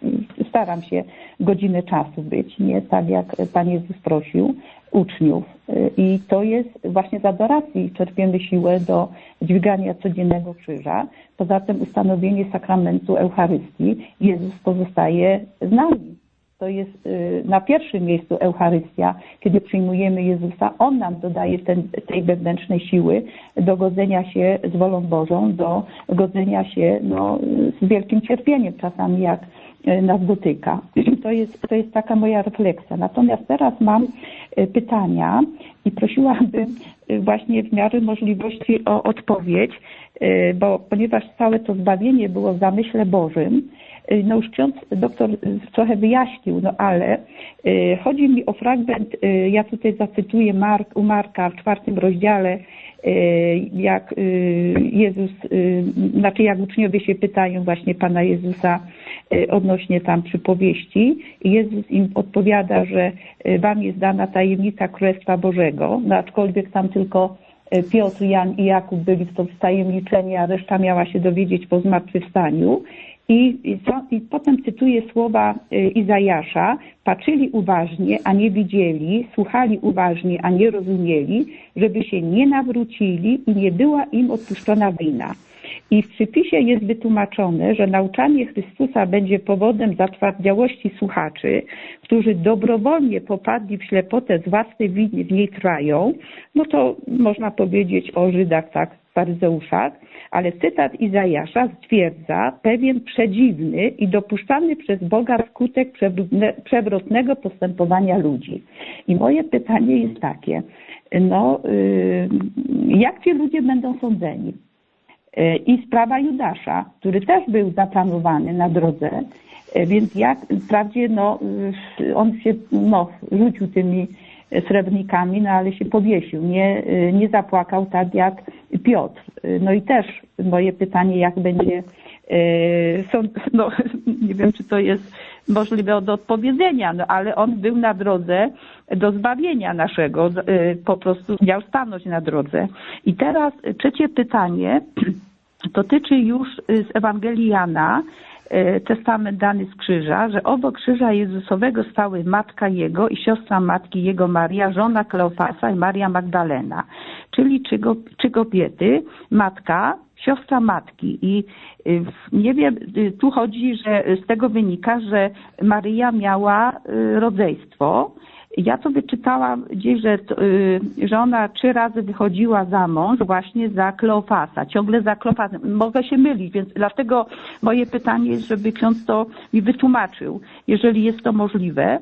staram się godzinę czasu być, nie tak jak Pan Jezus prosił uczniów i to jest właśnie z adoracji czerpiemy siłę do dźwigania codziennego krzyża. Poza tym ustanowienie sakramentu Eucharystii, Jezus pozostaje z nami. To jest na pierwszym miejscu Eucharystia, kiedy przyjmujemy Jezusa. On nam dodaje ten, tej wewnętrznej siły do godzenia się z wolą Bożą, do godzenia się no, z wielkim cierpieniem czasami, jak nas dotyka. To jest, to jest taka moja refleksja. Natomiast teraz mam pytania i prosiłabym właśnie w miarę możliwości o odpowiedź, bo ponieważ całe to zbawienie było w zamyśle Bożym, no już ksiądz doktor trochę wyjaśnił, no ale y, chodzi mi o fragment, y, ja tutaj zacytuję Mark, u Marka w czwartym rozdziale, y, jak y, Jezus, y, znaczy jak uczniowie się pytają właśnie Pana Jezusa y, odnośnie tam przypowieści i Jezus im odpowiada, że y, wam jest dana tajemnica Królestwa Bożego, no aczkolwiek tam tylko Piotr, Jan i Jakub byli w to wtajemniczeni, a reszta miała się dowiedzieć po zmartwychwstaniu. I, i, I potem cytuję słowa Izajasza, patrzyli uważnie, a nie widzieli, słuchali uważnie, a nie rozumieli, żeby się nie nawrócili i nie była im odpuszczona wina. I w przypisie jest wytłumaczone, że nauczanie Chrystusa będzie powodem zatwardziałości słuchaczy, którzy dobrowolnie popadli w ślepotę z własnej winy, w niej trwają. No to można powiedzieć o Żydach, tak, faryzeuszach, ale cytat Izajasza stwierdza pewien przedziwny i dopuszczany przez Boga skutek przewrotnego postępowania ludzi. I moje pytanie jest takie, no jak ci ludzie będą sądzeni? I sprawa Judasza, który też był zaplanowany na drodze, więc jak wprawdzie no, on się no, rzucił tymi srebrnikami, no ale się powiesił, nie, nie zapłakał tak jak Piotr. No i też moje pytanie, jak będzie, są, no nie wiem, czy to jest możliwe do odpowiedzenia, no ale on był na drodze do zbawienia naszego, po prostu miał stanąć na drodze. I teraz trzecie pytanie dotyczy już z Ewangelii Jana, testament dany z krzyża, że obok krzyża Jezusowego stały matka jego i siostra matki jego Maria, żona Kleofasa i Maria Magdalena, czyli trzy, go, trzy kobiety, matka, siostra matki. I nie wiem, tu chodzi, że z tego wynika, że Maryja miała rodzeństwo. Ja to wyczytałam gdzieś, że, że ona trzy razy wychodziła za mąż właśnie za Kleofasa, ciągle za Kleofasa. Mogę się mylić, więc dlatego moje pytanie jest, żeby ksiądz to mi wytłumaczył, jeżeli jest to możliwe.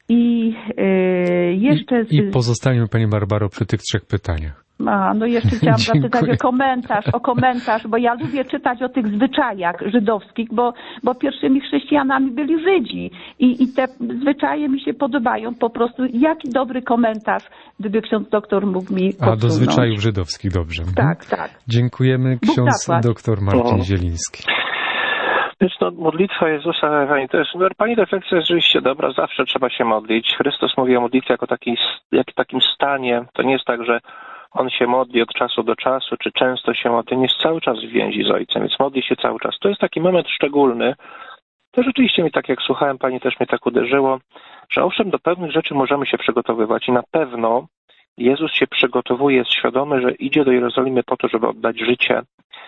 I yy, jeszcze... I, I pozostajemy, Pani Barbaro, przy tych trzech pytaniach. A, no jeszcze chciałam zapytać o komentarz, o komentarz, bo ja lubię czytać o tych zwyczajach żydowskich, bo, bo pierwszymi chrześcijanami byli Żydzi i, i te zwyczaje mi się podobają po prostu. Jaki dobry komentarz, gdyby ksiądz doktor mógł mi podsunąć. A do zwyczajów żydowskich, dobrze. Tak, tak. Dziękujemy, ksiądz doktor Marcin Zieliński. Więc no, modlitwa Jezusa, Pani, to jest, Pani refleksja jest rzeczywiście dobra, zawsze trzeba się modlić. Chrystus mówi o modlitwie jako taki, jak takim stanie. To nie jest tak, że On się modli od czasu do czasu, czy często się modli. On jest cały czas w więzi z Ojcem, więc modli się cały czas. To jest taki moment szczególny. To rzeczywiście mi tak, jak słuchałem Pani, też mnie tak uderzyło, że owszem, do pewnych rzeczy możemy się przygotowywać i na pewno Jezus się przygotowuje, jest świadomy, że idzie do Jerozolimy po to, żeby oddać życie.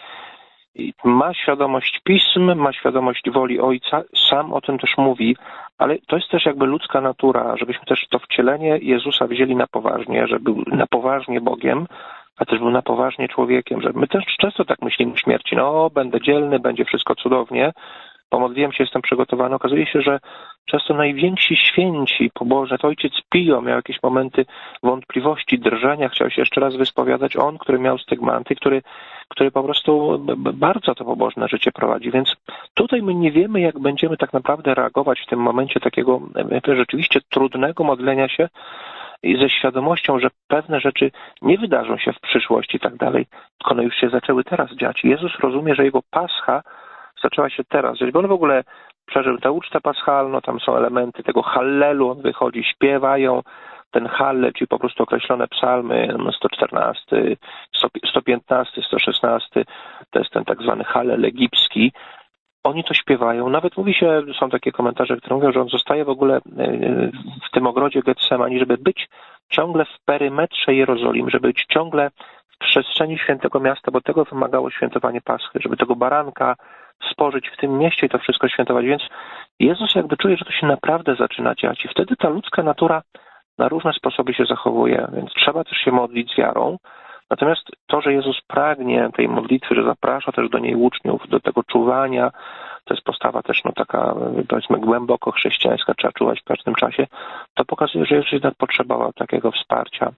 I ma świadomość Pism, ma świadomość woli Ojca, sam o tym też mówi, ale to jest też jakby ludzka natura, żebyśmy też to wcielenie Jezusa wzięli na poważnie, że był na poważnie Bogiem, a też był na poważnie człowiekiem, że my też często tak myślimy o śmierci, no będę dzielny, będzie wszystko cudownie, pomodliłem się, jestem przygotowany. Okazuje się, że często najwięksi święci, pobożni, to ojciec Pio miał jakieś momenty wątpliwości, drżenia, chciał się jeszcze raz wyspowiadać. On, który miał stygmaty, który, który po prostu bardzo to pobożne życie prowadzi. Więc tutaj my nie wiemy, jak będziemy tak naprawdę reagować w tym momencie takiego rzeczywiście trudnego modlenia się i ze świadomością, że pewne rzeczy nie wydarzą się w przyszłości i tak dalej, tylko one już się zaczęły teraz dziać. Jezus rozumie, że jego Pascha zaczęła się teraz dziać, bo on w ogóle przeżył tę ucztę paschalną, tam są elementy tego hallelu, on wychodzi, śpiewają ten hallel, czyli po prostu określone psalmy, sto czternasty, sto piętnasty, sto szesnasty, to jest ten tak zwany hallel egipski. Oni to śpiewają, nawet mówi się, są takie komentarze, które mówią, że on zostaje w ogóle w tym ogrodzie Getsemani, żeby być ciągle w perymetrze Jerozolimy, żeby być ciągle w przestrzeni świętego miasta, bo tego wymagało świętowanie Paschy, żeby tego baranka spożyć w tym mieście i to wszystko świętować. Więc Jezus jakby czuje, że to się naprawdę zaczyna dziać i wtedy ta ludzka natura na różne sposoby się zachowuje, więc trzeba też się modlić z wiarą. Natomiast to, że Jezus pragnie tej modlitwy, że zaprasza też do niej uczniów, do tego czuwania, to jest postawa też no taka, powiedzmy, głęboko chrześcijańska, trzeba czuwać w każdym czasie, to pokazuje, że Jezus jednak potrzebował takiego wsparcia.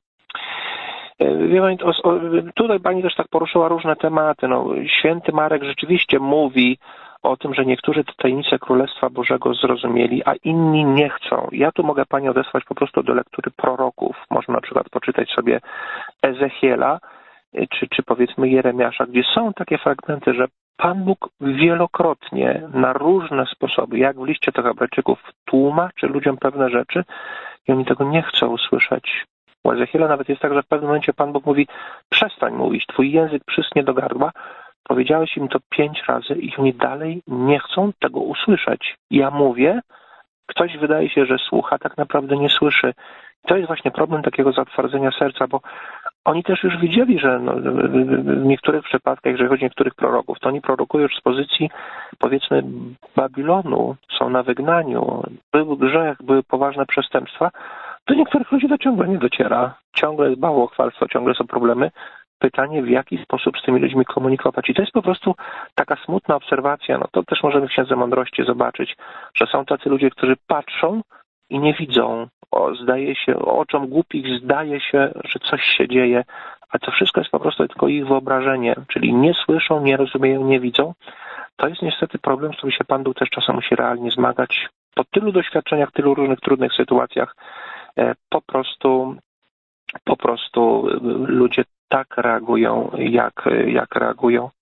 Tutaj Pani też tak poruszyła różne tematy. No, święty Marek rzeczywiście mówi o tym, że niektórzy te tajemnice Królestwa Bożego zrozumieli, a inni nie chcą. Ja tu mogę Pani odesłać po prostu do lektury proroków. Można na przykład poczytać sobie Ezechiela, czy, czy powiedzmy Jeremiasza, gdzie są takie fragmenty, że Pan Bóg wielokrotnie, na różne sposoby, jak w liście do Hebrajczyków, tłumaczy ludziom pewne rzeczy i oni tego nie chcą usłyszeć. U Ezechiela nawet jest tak, że w pewnym momencie Pan Bóg mówi: przestań mówić, twój język przysnie do gardła. Powiedziałeś im to pięć razy i oni dalej nie chcą tego usłyszeć. Ja mówię, ktoś wydaje się, że słucha, tak naprawdę nie słyszy. To jest właśnie problem takiego zatwardzenia serca, bo oni też już widzieli, że no, w niektórych przypadkach, jeżeli chodzi o niektórych proroków, to oni prorokują już z pozycji, powiedzmy, Babilonu, są na wygnaniu, był grzech, były poważne przestępstwa. Do niektórych ludzi to ciągle nie dociera. Ciągle jest bałwochwalstwo, ciągle są problemy. Pytanie, w jaki sposób z tymi ludźmi komunikować. I to jest po prostu taka smutna obserwacja. No to też możemy w Księdze Mądrości zobaczyć, że są tacy ludzie, którzy patrzą i nie widzą. O, zdaje się, oczom głupich zdaje się, że coś się dzieje, a to wszystko jest po prostu tylko ich wyobrażenie. Czyli nie słyszą, nie rozumieją, nie widzą. To jest niestety problem, z którym się Pan Bóg też czasem musi realnie zmagać. Po tylu doświadczeniach, tylu różnych trudnych sytuacjach po prostu, po prostu ludzie tak reagują, jak, jak reagują.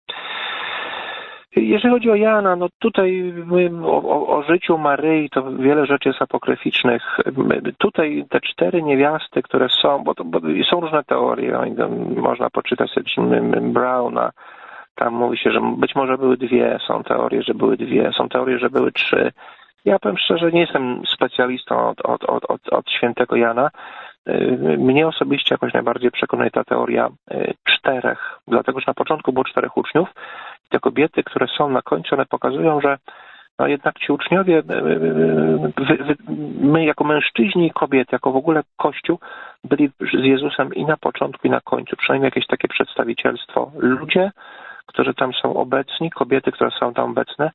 Jeżeli chodzi o Jana, no tutaj o, o, o życiu Maryi to wiele rzeczy jest apokryficznych. Tutaj te cztery niewiasty, które są, bo, to, bo są różne teorie, można poczytać sobie Browna, tam mówi się, że być może były dwie, są teorie, że były dwie, są teorie, że były trzy. Ja powiem szczerze, nie jestem specjalistą od, od, od, od, od świętego Jana. Mnie osobiście jakoś najbardziej przekonuje ta teoria czterech, dlatego że na początku było czterech uczniów i te kobiety, które są na końcu, one pokazują, że no jednak ci uczniowie, wy, wy, my jako mężczyźni i kobiety, jako w ogóle Kościół, byli z Jezusem i na początku, i na końcu, przynajmniej jakieś takie przedstawicielstwo. Ludzie, którzy tam są obecni, kobiety, które są tam obecne,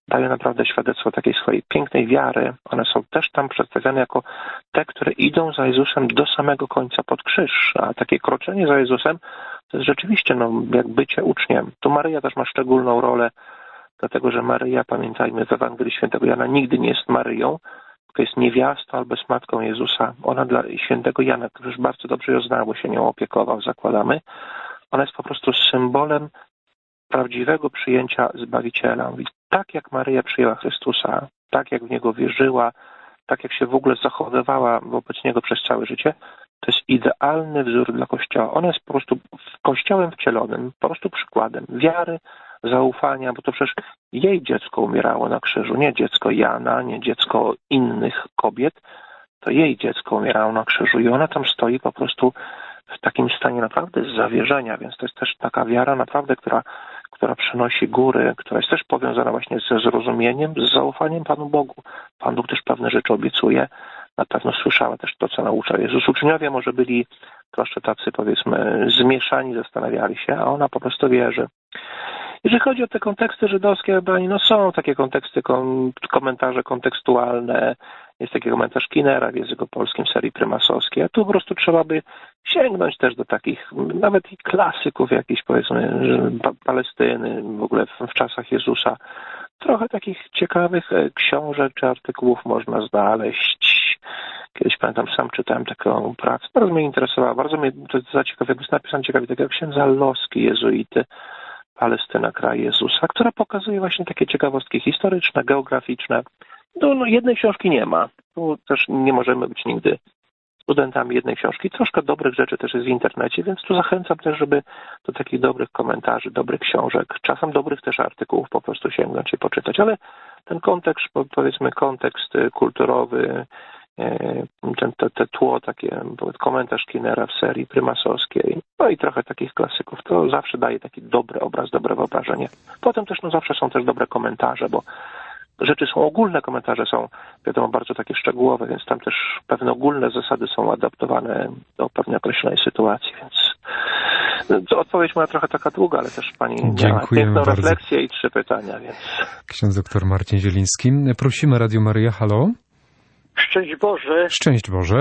dają naprawdę świadectwo takiej swojej pięknej wiary. One są też tam przedstawiane jako te, które idą za Jezusem do samego końca pod krzyż. A takie kroczenie za Jezusem to jest rzeczywiście no, jak bycie uczniem. Tu Maryja też ma szczególną rolę, dlatego że Maryja, pamiętajmy, w Ewangelii Świętego Jana nigdy nie jest Maryją, tylko jest niewiastą albo jest matką Jezusa. Ona dla Świętego Jana, który już bardzo dobrze ją znał, bo się nią opiekował, zakładamy, ona jest po prostu symbolem prawdziwego przyjęcia Zbawiciela. Tak jak Maryja przyjęła Chrystusa, tak jak w Niego wierzyła, tak jak się w ogóle zachowywała wobec Niego przez całe życie, to jest idealny wzór dla Kościoła. Ona jest po prostu Kościołem wcielonym, po prostu przykładem wiary, zaufania, bo to przecież jej dziecko umierało na krzyżu, nie dziecko Jana, nie dziecko innych kobiet, to jej dziecko umierało na krzyżu i ona tam stoi po prostu w takim stanie naprawdę zawierzenia, więc to jest też taka wiara naprawdę, która, która przenosi góry, która jest też powiązana właśnie ze zrozumieniem, z zaufaniem Panu Bogu. Pan Bóg też pewne rzeczy obiecuje, na pewno słyszała też to, co nauczał Jezus. Uczniowie może byli troszkę tacy, powiedzmy, zmieszani, zastanawiali się, a ona po prostu wierzy. Jeżeli chodzi o te konteksty żydowskie, no są takie konteksty, komentarze kontekstualne, jest taki komentarz Kinera w języku polskim serii prymasowskiej, a tu po prostu trzeba by sięgnąć też do takich, nawet i klasyków jakichś, powiedzmy, Palestyny, w ogóle w, w czasach Jezusa. Trochę takich ciekawych książek czy artykułów można znaleźć. Kiedyś pamiętam, sam czytałem taką pracę, bardzo mnie interesowała, bardzo mnie to zaciekawiło, jest napisane ciekawie takiego księdza Loski, jezuity, Palestyna, kraj Jezusa, która pokazuje właśnie takie ciekawostki historyczne, geograficzne. No, no jednej książki nie ma. Tu też nie możemy być nigdy studentami jednej książki. Troszkę dobrych rzeczy też jest w internecie, więc tu zachęcam też, żeby do takich dobrych komentarzy, dobrych książek, czasem dobrych też artykułów po prostu sięgnąć i poczytać. Ale ten kontekst, powiedzmy kontekst kulturowy, ten, te, te tło, takie komentarz Kinera w serii prymasowskiej, no i trochę takich klasyków, to zawsze daje taki dobry obraz, dobre wyobrażenie. Potem też no zawsze są też dobre komentarze, bo rzeczy są ogólne, komentarze są, wiadomo, bardzo takie szczegółowe, więc tam też pewne ogólne zasady są adaptowane do pewnej określonej sytuacji, więc to odpowiedź moja trochę taka długa, ale też pani miała piękną refleksję i trzy pytania, więc... Ksiądz doktor Marcin Zieliński. Prosimy Radio Maryja, halo. Szczęść Boże. Szczęść Boże.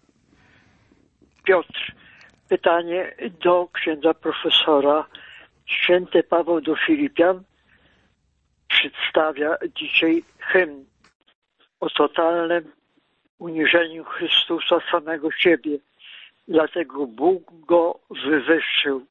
Piotr, pytanie do księdza profesora. Święty Paweł do Filipian przedstawia dzisiaj hymn o totalnym uniżeniu Chrystusa samego siebie. Dlatego Bóg go wywyższył.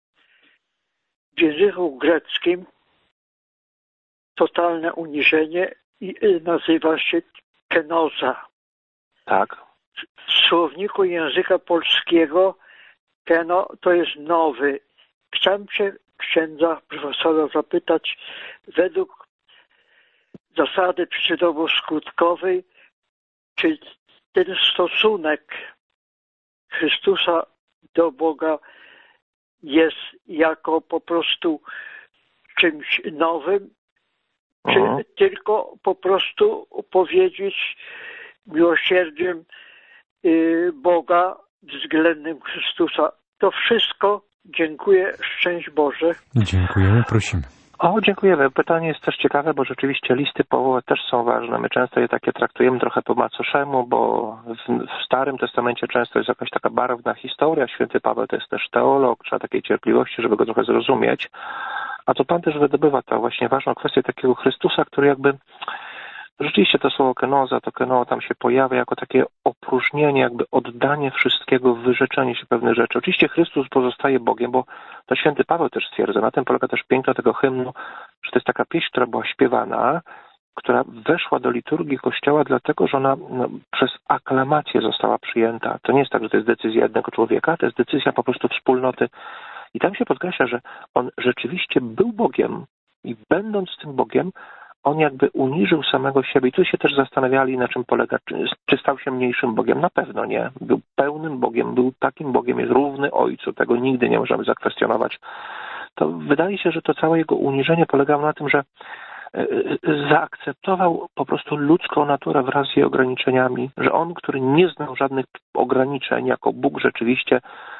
W języku greckim totalne uniżenie nazywa się kenoza. Tak. W słowniku języka polskiego keno to jest nowy. Chciałem się księdza profesora zapytać, według zasady przyczynowo-skutkowej, czy ten stosunek Chrystusa do Boga jest jako po prostu czymś nowym, czy Aha. tylko po prostu powiedzieć miłosierdziem Boga względem Chrystusa. To wszystko. Dziękuję. Szczęść Boże. Dziękujemy. Prosimy. O, dziękujemy. Pytanie jest też ciekawe, bo rzeczywiście listy Pawła też są ważne. My często je takie traktujemy trochę po macoszemu, bo w, w Starym Testamencie często jest jakaś taka barwna historia. Święty Paweł to jest też teolog, trzeba takiej cierpliwości, żeby go trochę zrozumieć. A to Pan też wydobywa to właśnie ważną kwestię takiego Chrystusa, który jakby rzeczywiście to słowo kenoza, to keno tam się pojawia jako takie opróżnienie, jakby oddanie wszystkiego, wyrzeczenie się pewnych rzeczy. Oczywiście Chrystus pozostaje Bogiem, bo to święty Paweł też stwierdza, na tym polega też piękno tego hymnu, że to jest taka pieśń, która była śpiewana, która weszła do liturgii Kościoła dlatego, że ona no, przez aklamację została przyjęta. To nie jest tak, że to jest decyzja jednego człowieka, to jest decyzja po prostu wspólnoty. I tam się podkreśla, że on rzeczywiście był Bogiem i będąc tym Bogiem, on jakby uniżył samego siebie. I tu się też zastanawiali, na czym polega, czy, czy stał się mniejszym Bogiem. Na pewno nie. Był pełnym Bogiem, był takim Bogiem, jest równy Ojcu. Tego nigdy nie możemy zakwestionować. To wydaje się, że to całe jego uniżenie polegało na tym, że zaakceptował po prostu ludzką naturę wraz z jej ograniczeniami, że on, który nie znał żadnych ograniczeń, jako Bóg rzeczywiście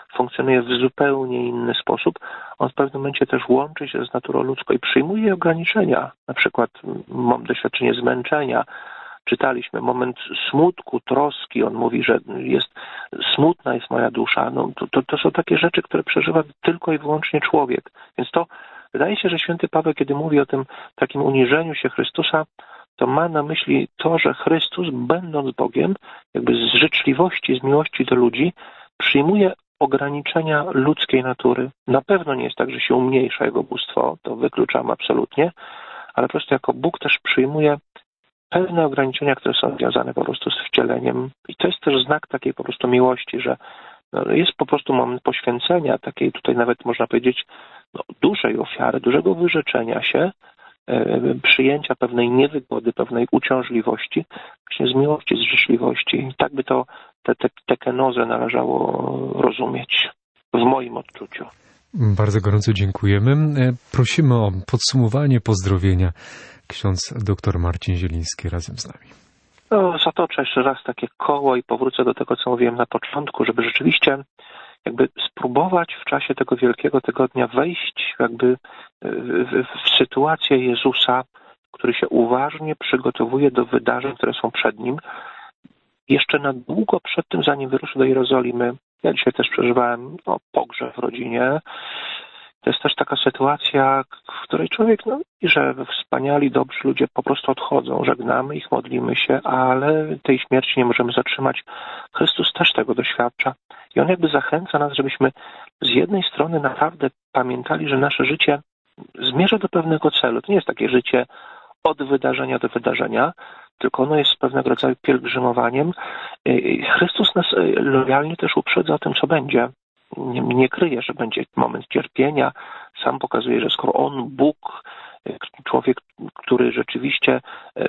funkcjonuje w zupełnie inny sposób. On w pewnym momencie też łączy się z naturą ludzką i przyjmuje ograniczenia, na przykład mam doświadczenie zmęczenia. Czytaliśmy moment smutku, troski. On mówi, że jest smutna jest moja dusza. No, to, to, to są takie rzeczy, które przeżywa tylko i wyłącznie człowiek. Więc to wydaje się, że święty Paweł, kiedy mówi o tym takim uniżeniu się Chrystusa, to ma na myśli to, że Chrystus, będąc Bogiem, jakby z życzliwości, z miłości do ludzi, przyjmuje ograniczenia ludzkiej natury. Na pewno nie jest tak, że się umniejsza Jego bóstwo, to wykluczam absolutnie, ale po prostu jako Bóg też przyjmuje pewne ograniczenia, które są związane po prostu z wcieleniem. I to jest też znak takiej po prostu miłości, że jest po prostu moment poświęcenia, takiej tutaj nawet można powiedzieć no, dużej ofiary, dużego wyrzeczenia się, e, przyjęcia pewnej niewygody, pewnej uciążliwości, właśnie z miłości, z życzliwości. I tak by to tę te, te, te kenozę należało rozumieć w moim odczuciu. Bardzo gorąco dziękujemy. Prosimy o podsumowanie, pozdrowienia. Ksiądz dr Marcin Zieliński razem z nami. No, zatoczę jeszcze raz takie koło i powrócę do tego, co mówiłem na początku, żeby rzeczywiście jakby spróbować w czasie tego Wielkiego Tygodnia wejść jakby w, w, w sytuację Jezusa, który się uważnie przygotowuje do wydarzeń, które są przed Nim. Jeszcze na długo przed tym, zanim wyruszy do Jerozolimy, ja dzisiaj też przeżywałem no, pogrzeb w rodzinie. To jest też taka sytuacja, w której człowiek, no i że wspaniali, dobrzy ludzie po prostu odchodzą, żegnamy ich, modlimy się, ale tej śmierci nie możemy zatrzymać. Chrystus też tego doświadcza i On jakby zachęca nas, żebyśmy z jednej strony naprawdę pamiętali, że nasze życie zmierza do pewnego celu. To nie jest takie życie od wydarzenia do wydarzenia, tylko ono jest pewnego rodzaju pielgrzymowaniem. Chrystus nas lojalnie też uprzedza o tym, co będzie. Nie, nie kryje, że będzie moment cierpienia. Sam pokazuje, że skoro On, Bóg, człowiek, który rzeczywiście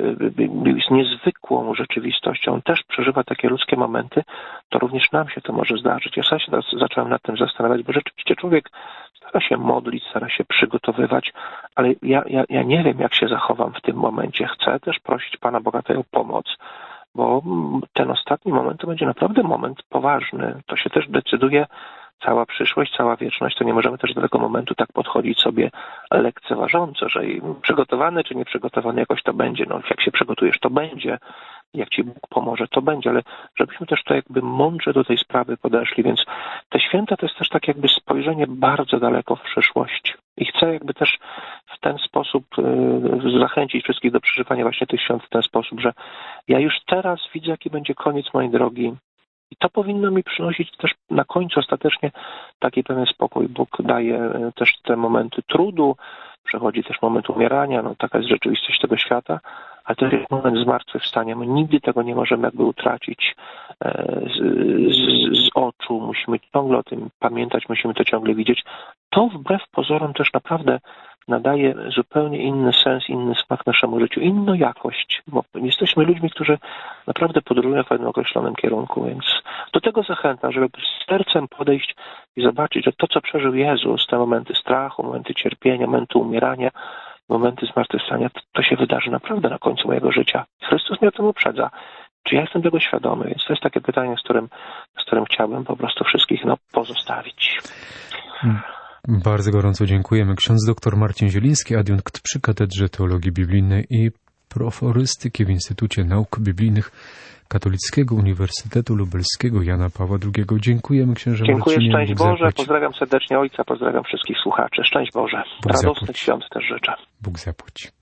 jest niezwykłą rzeczywistością, on też przeżywa takie ludzkie momenty, to również nam się to może zdarzyć. Ja sam się teraz zacząłem nad tym zastanawiać, bo rzeczywiście człowiek stara się modlić, stara się przygotowywać, ale ja, ja, ja nie wiem, jak się zachowam w tym momencie. Chcę też prosić Pana Boga tutaj o pomoc, bo ten ostatni moment to będzie naprawdę moment poważny. To się też decyduje cała przyszłość, cała wieczność, to nie możemy też do tego momentu tak podchodzić sobie lekceważąco, że przygotowany czy nieprzygotowany jakoś to będzie. No, jak się przygotujesz, to będzie. Jak Ci Bóg pomoże, to będzie, ale żebyśmy też to jakby mądrze do tej sprawy podeszli, więc te święta to jest też tak jakby spojrzenie bardzo daleko w przyszłość. I chcę jakby też w ten sposób y, zachęcić wszystkich do przeżywania właśnie tych świąt w ten sposób, że ja już teraz widzę, jaki będzie koniec mojej drogi. I to powinno mi przynosić też na końcu ostatecznie taki pewien spokój. Bóg daje też te momenty trudu, przechodzi też moment umierania, no taka jest rzeczywistość tego świata, ale to jest moment zmartwychwstania. My nigdy tego nie możemy jakby utracić z, z, z oczu. Musimy ciągle o tym pamiętać, musimy to ciągle widzieć. To wbrew pozorom też naprawdę nadaje zupełnie inny sens, inny smak naszemu życiu, inną jakość, bo jesteśmy ludźmi, którzy naprawdę podróżują w pewnym określonym kierunku, więc do tego zachęcam, żeby z sercem podejść i zobaczyć, że to, co przeżył Jezus, te momenty strachu, momenty cierpienia, momenty umierania, momenty zmartwychwstania, to, to się wydarzy naprawdę na końcu mojego życia. Chrystus mnie o tym uprzedza. Czy ja jestem tego świadomy? Więc to jest takie pytanie, z którym, z którym chciałbym po prostu wszystkich no, pozostawić. Hmm. Bardzo gorąco dziękujemy. Ksiądz dr Marcin Zieliński, adiunkt przy Katedrze Teologii Biblijnej i Proforystyki w Instytucie Nauk Biblijnych Katolickiego Uniwersytetu Lubelskiego Jana Pawła drugiego. Dziękujemy księże Dziękuję, Marcinie. szczęść Bóg Boże, zapłać. Pozdrawiam serdecznie ojca, pozdrawiam wszystkich słuchaczy. Szczęść Boże. Bóg Radosnych zapłać. świąt też życzę. Bóg zapłać.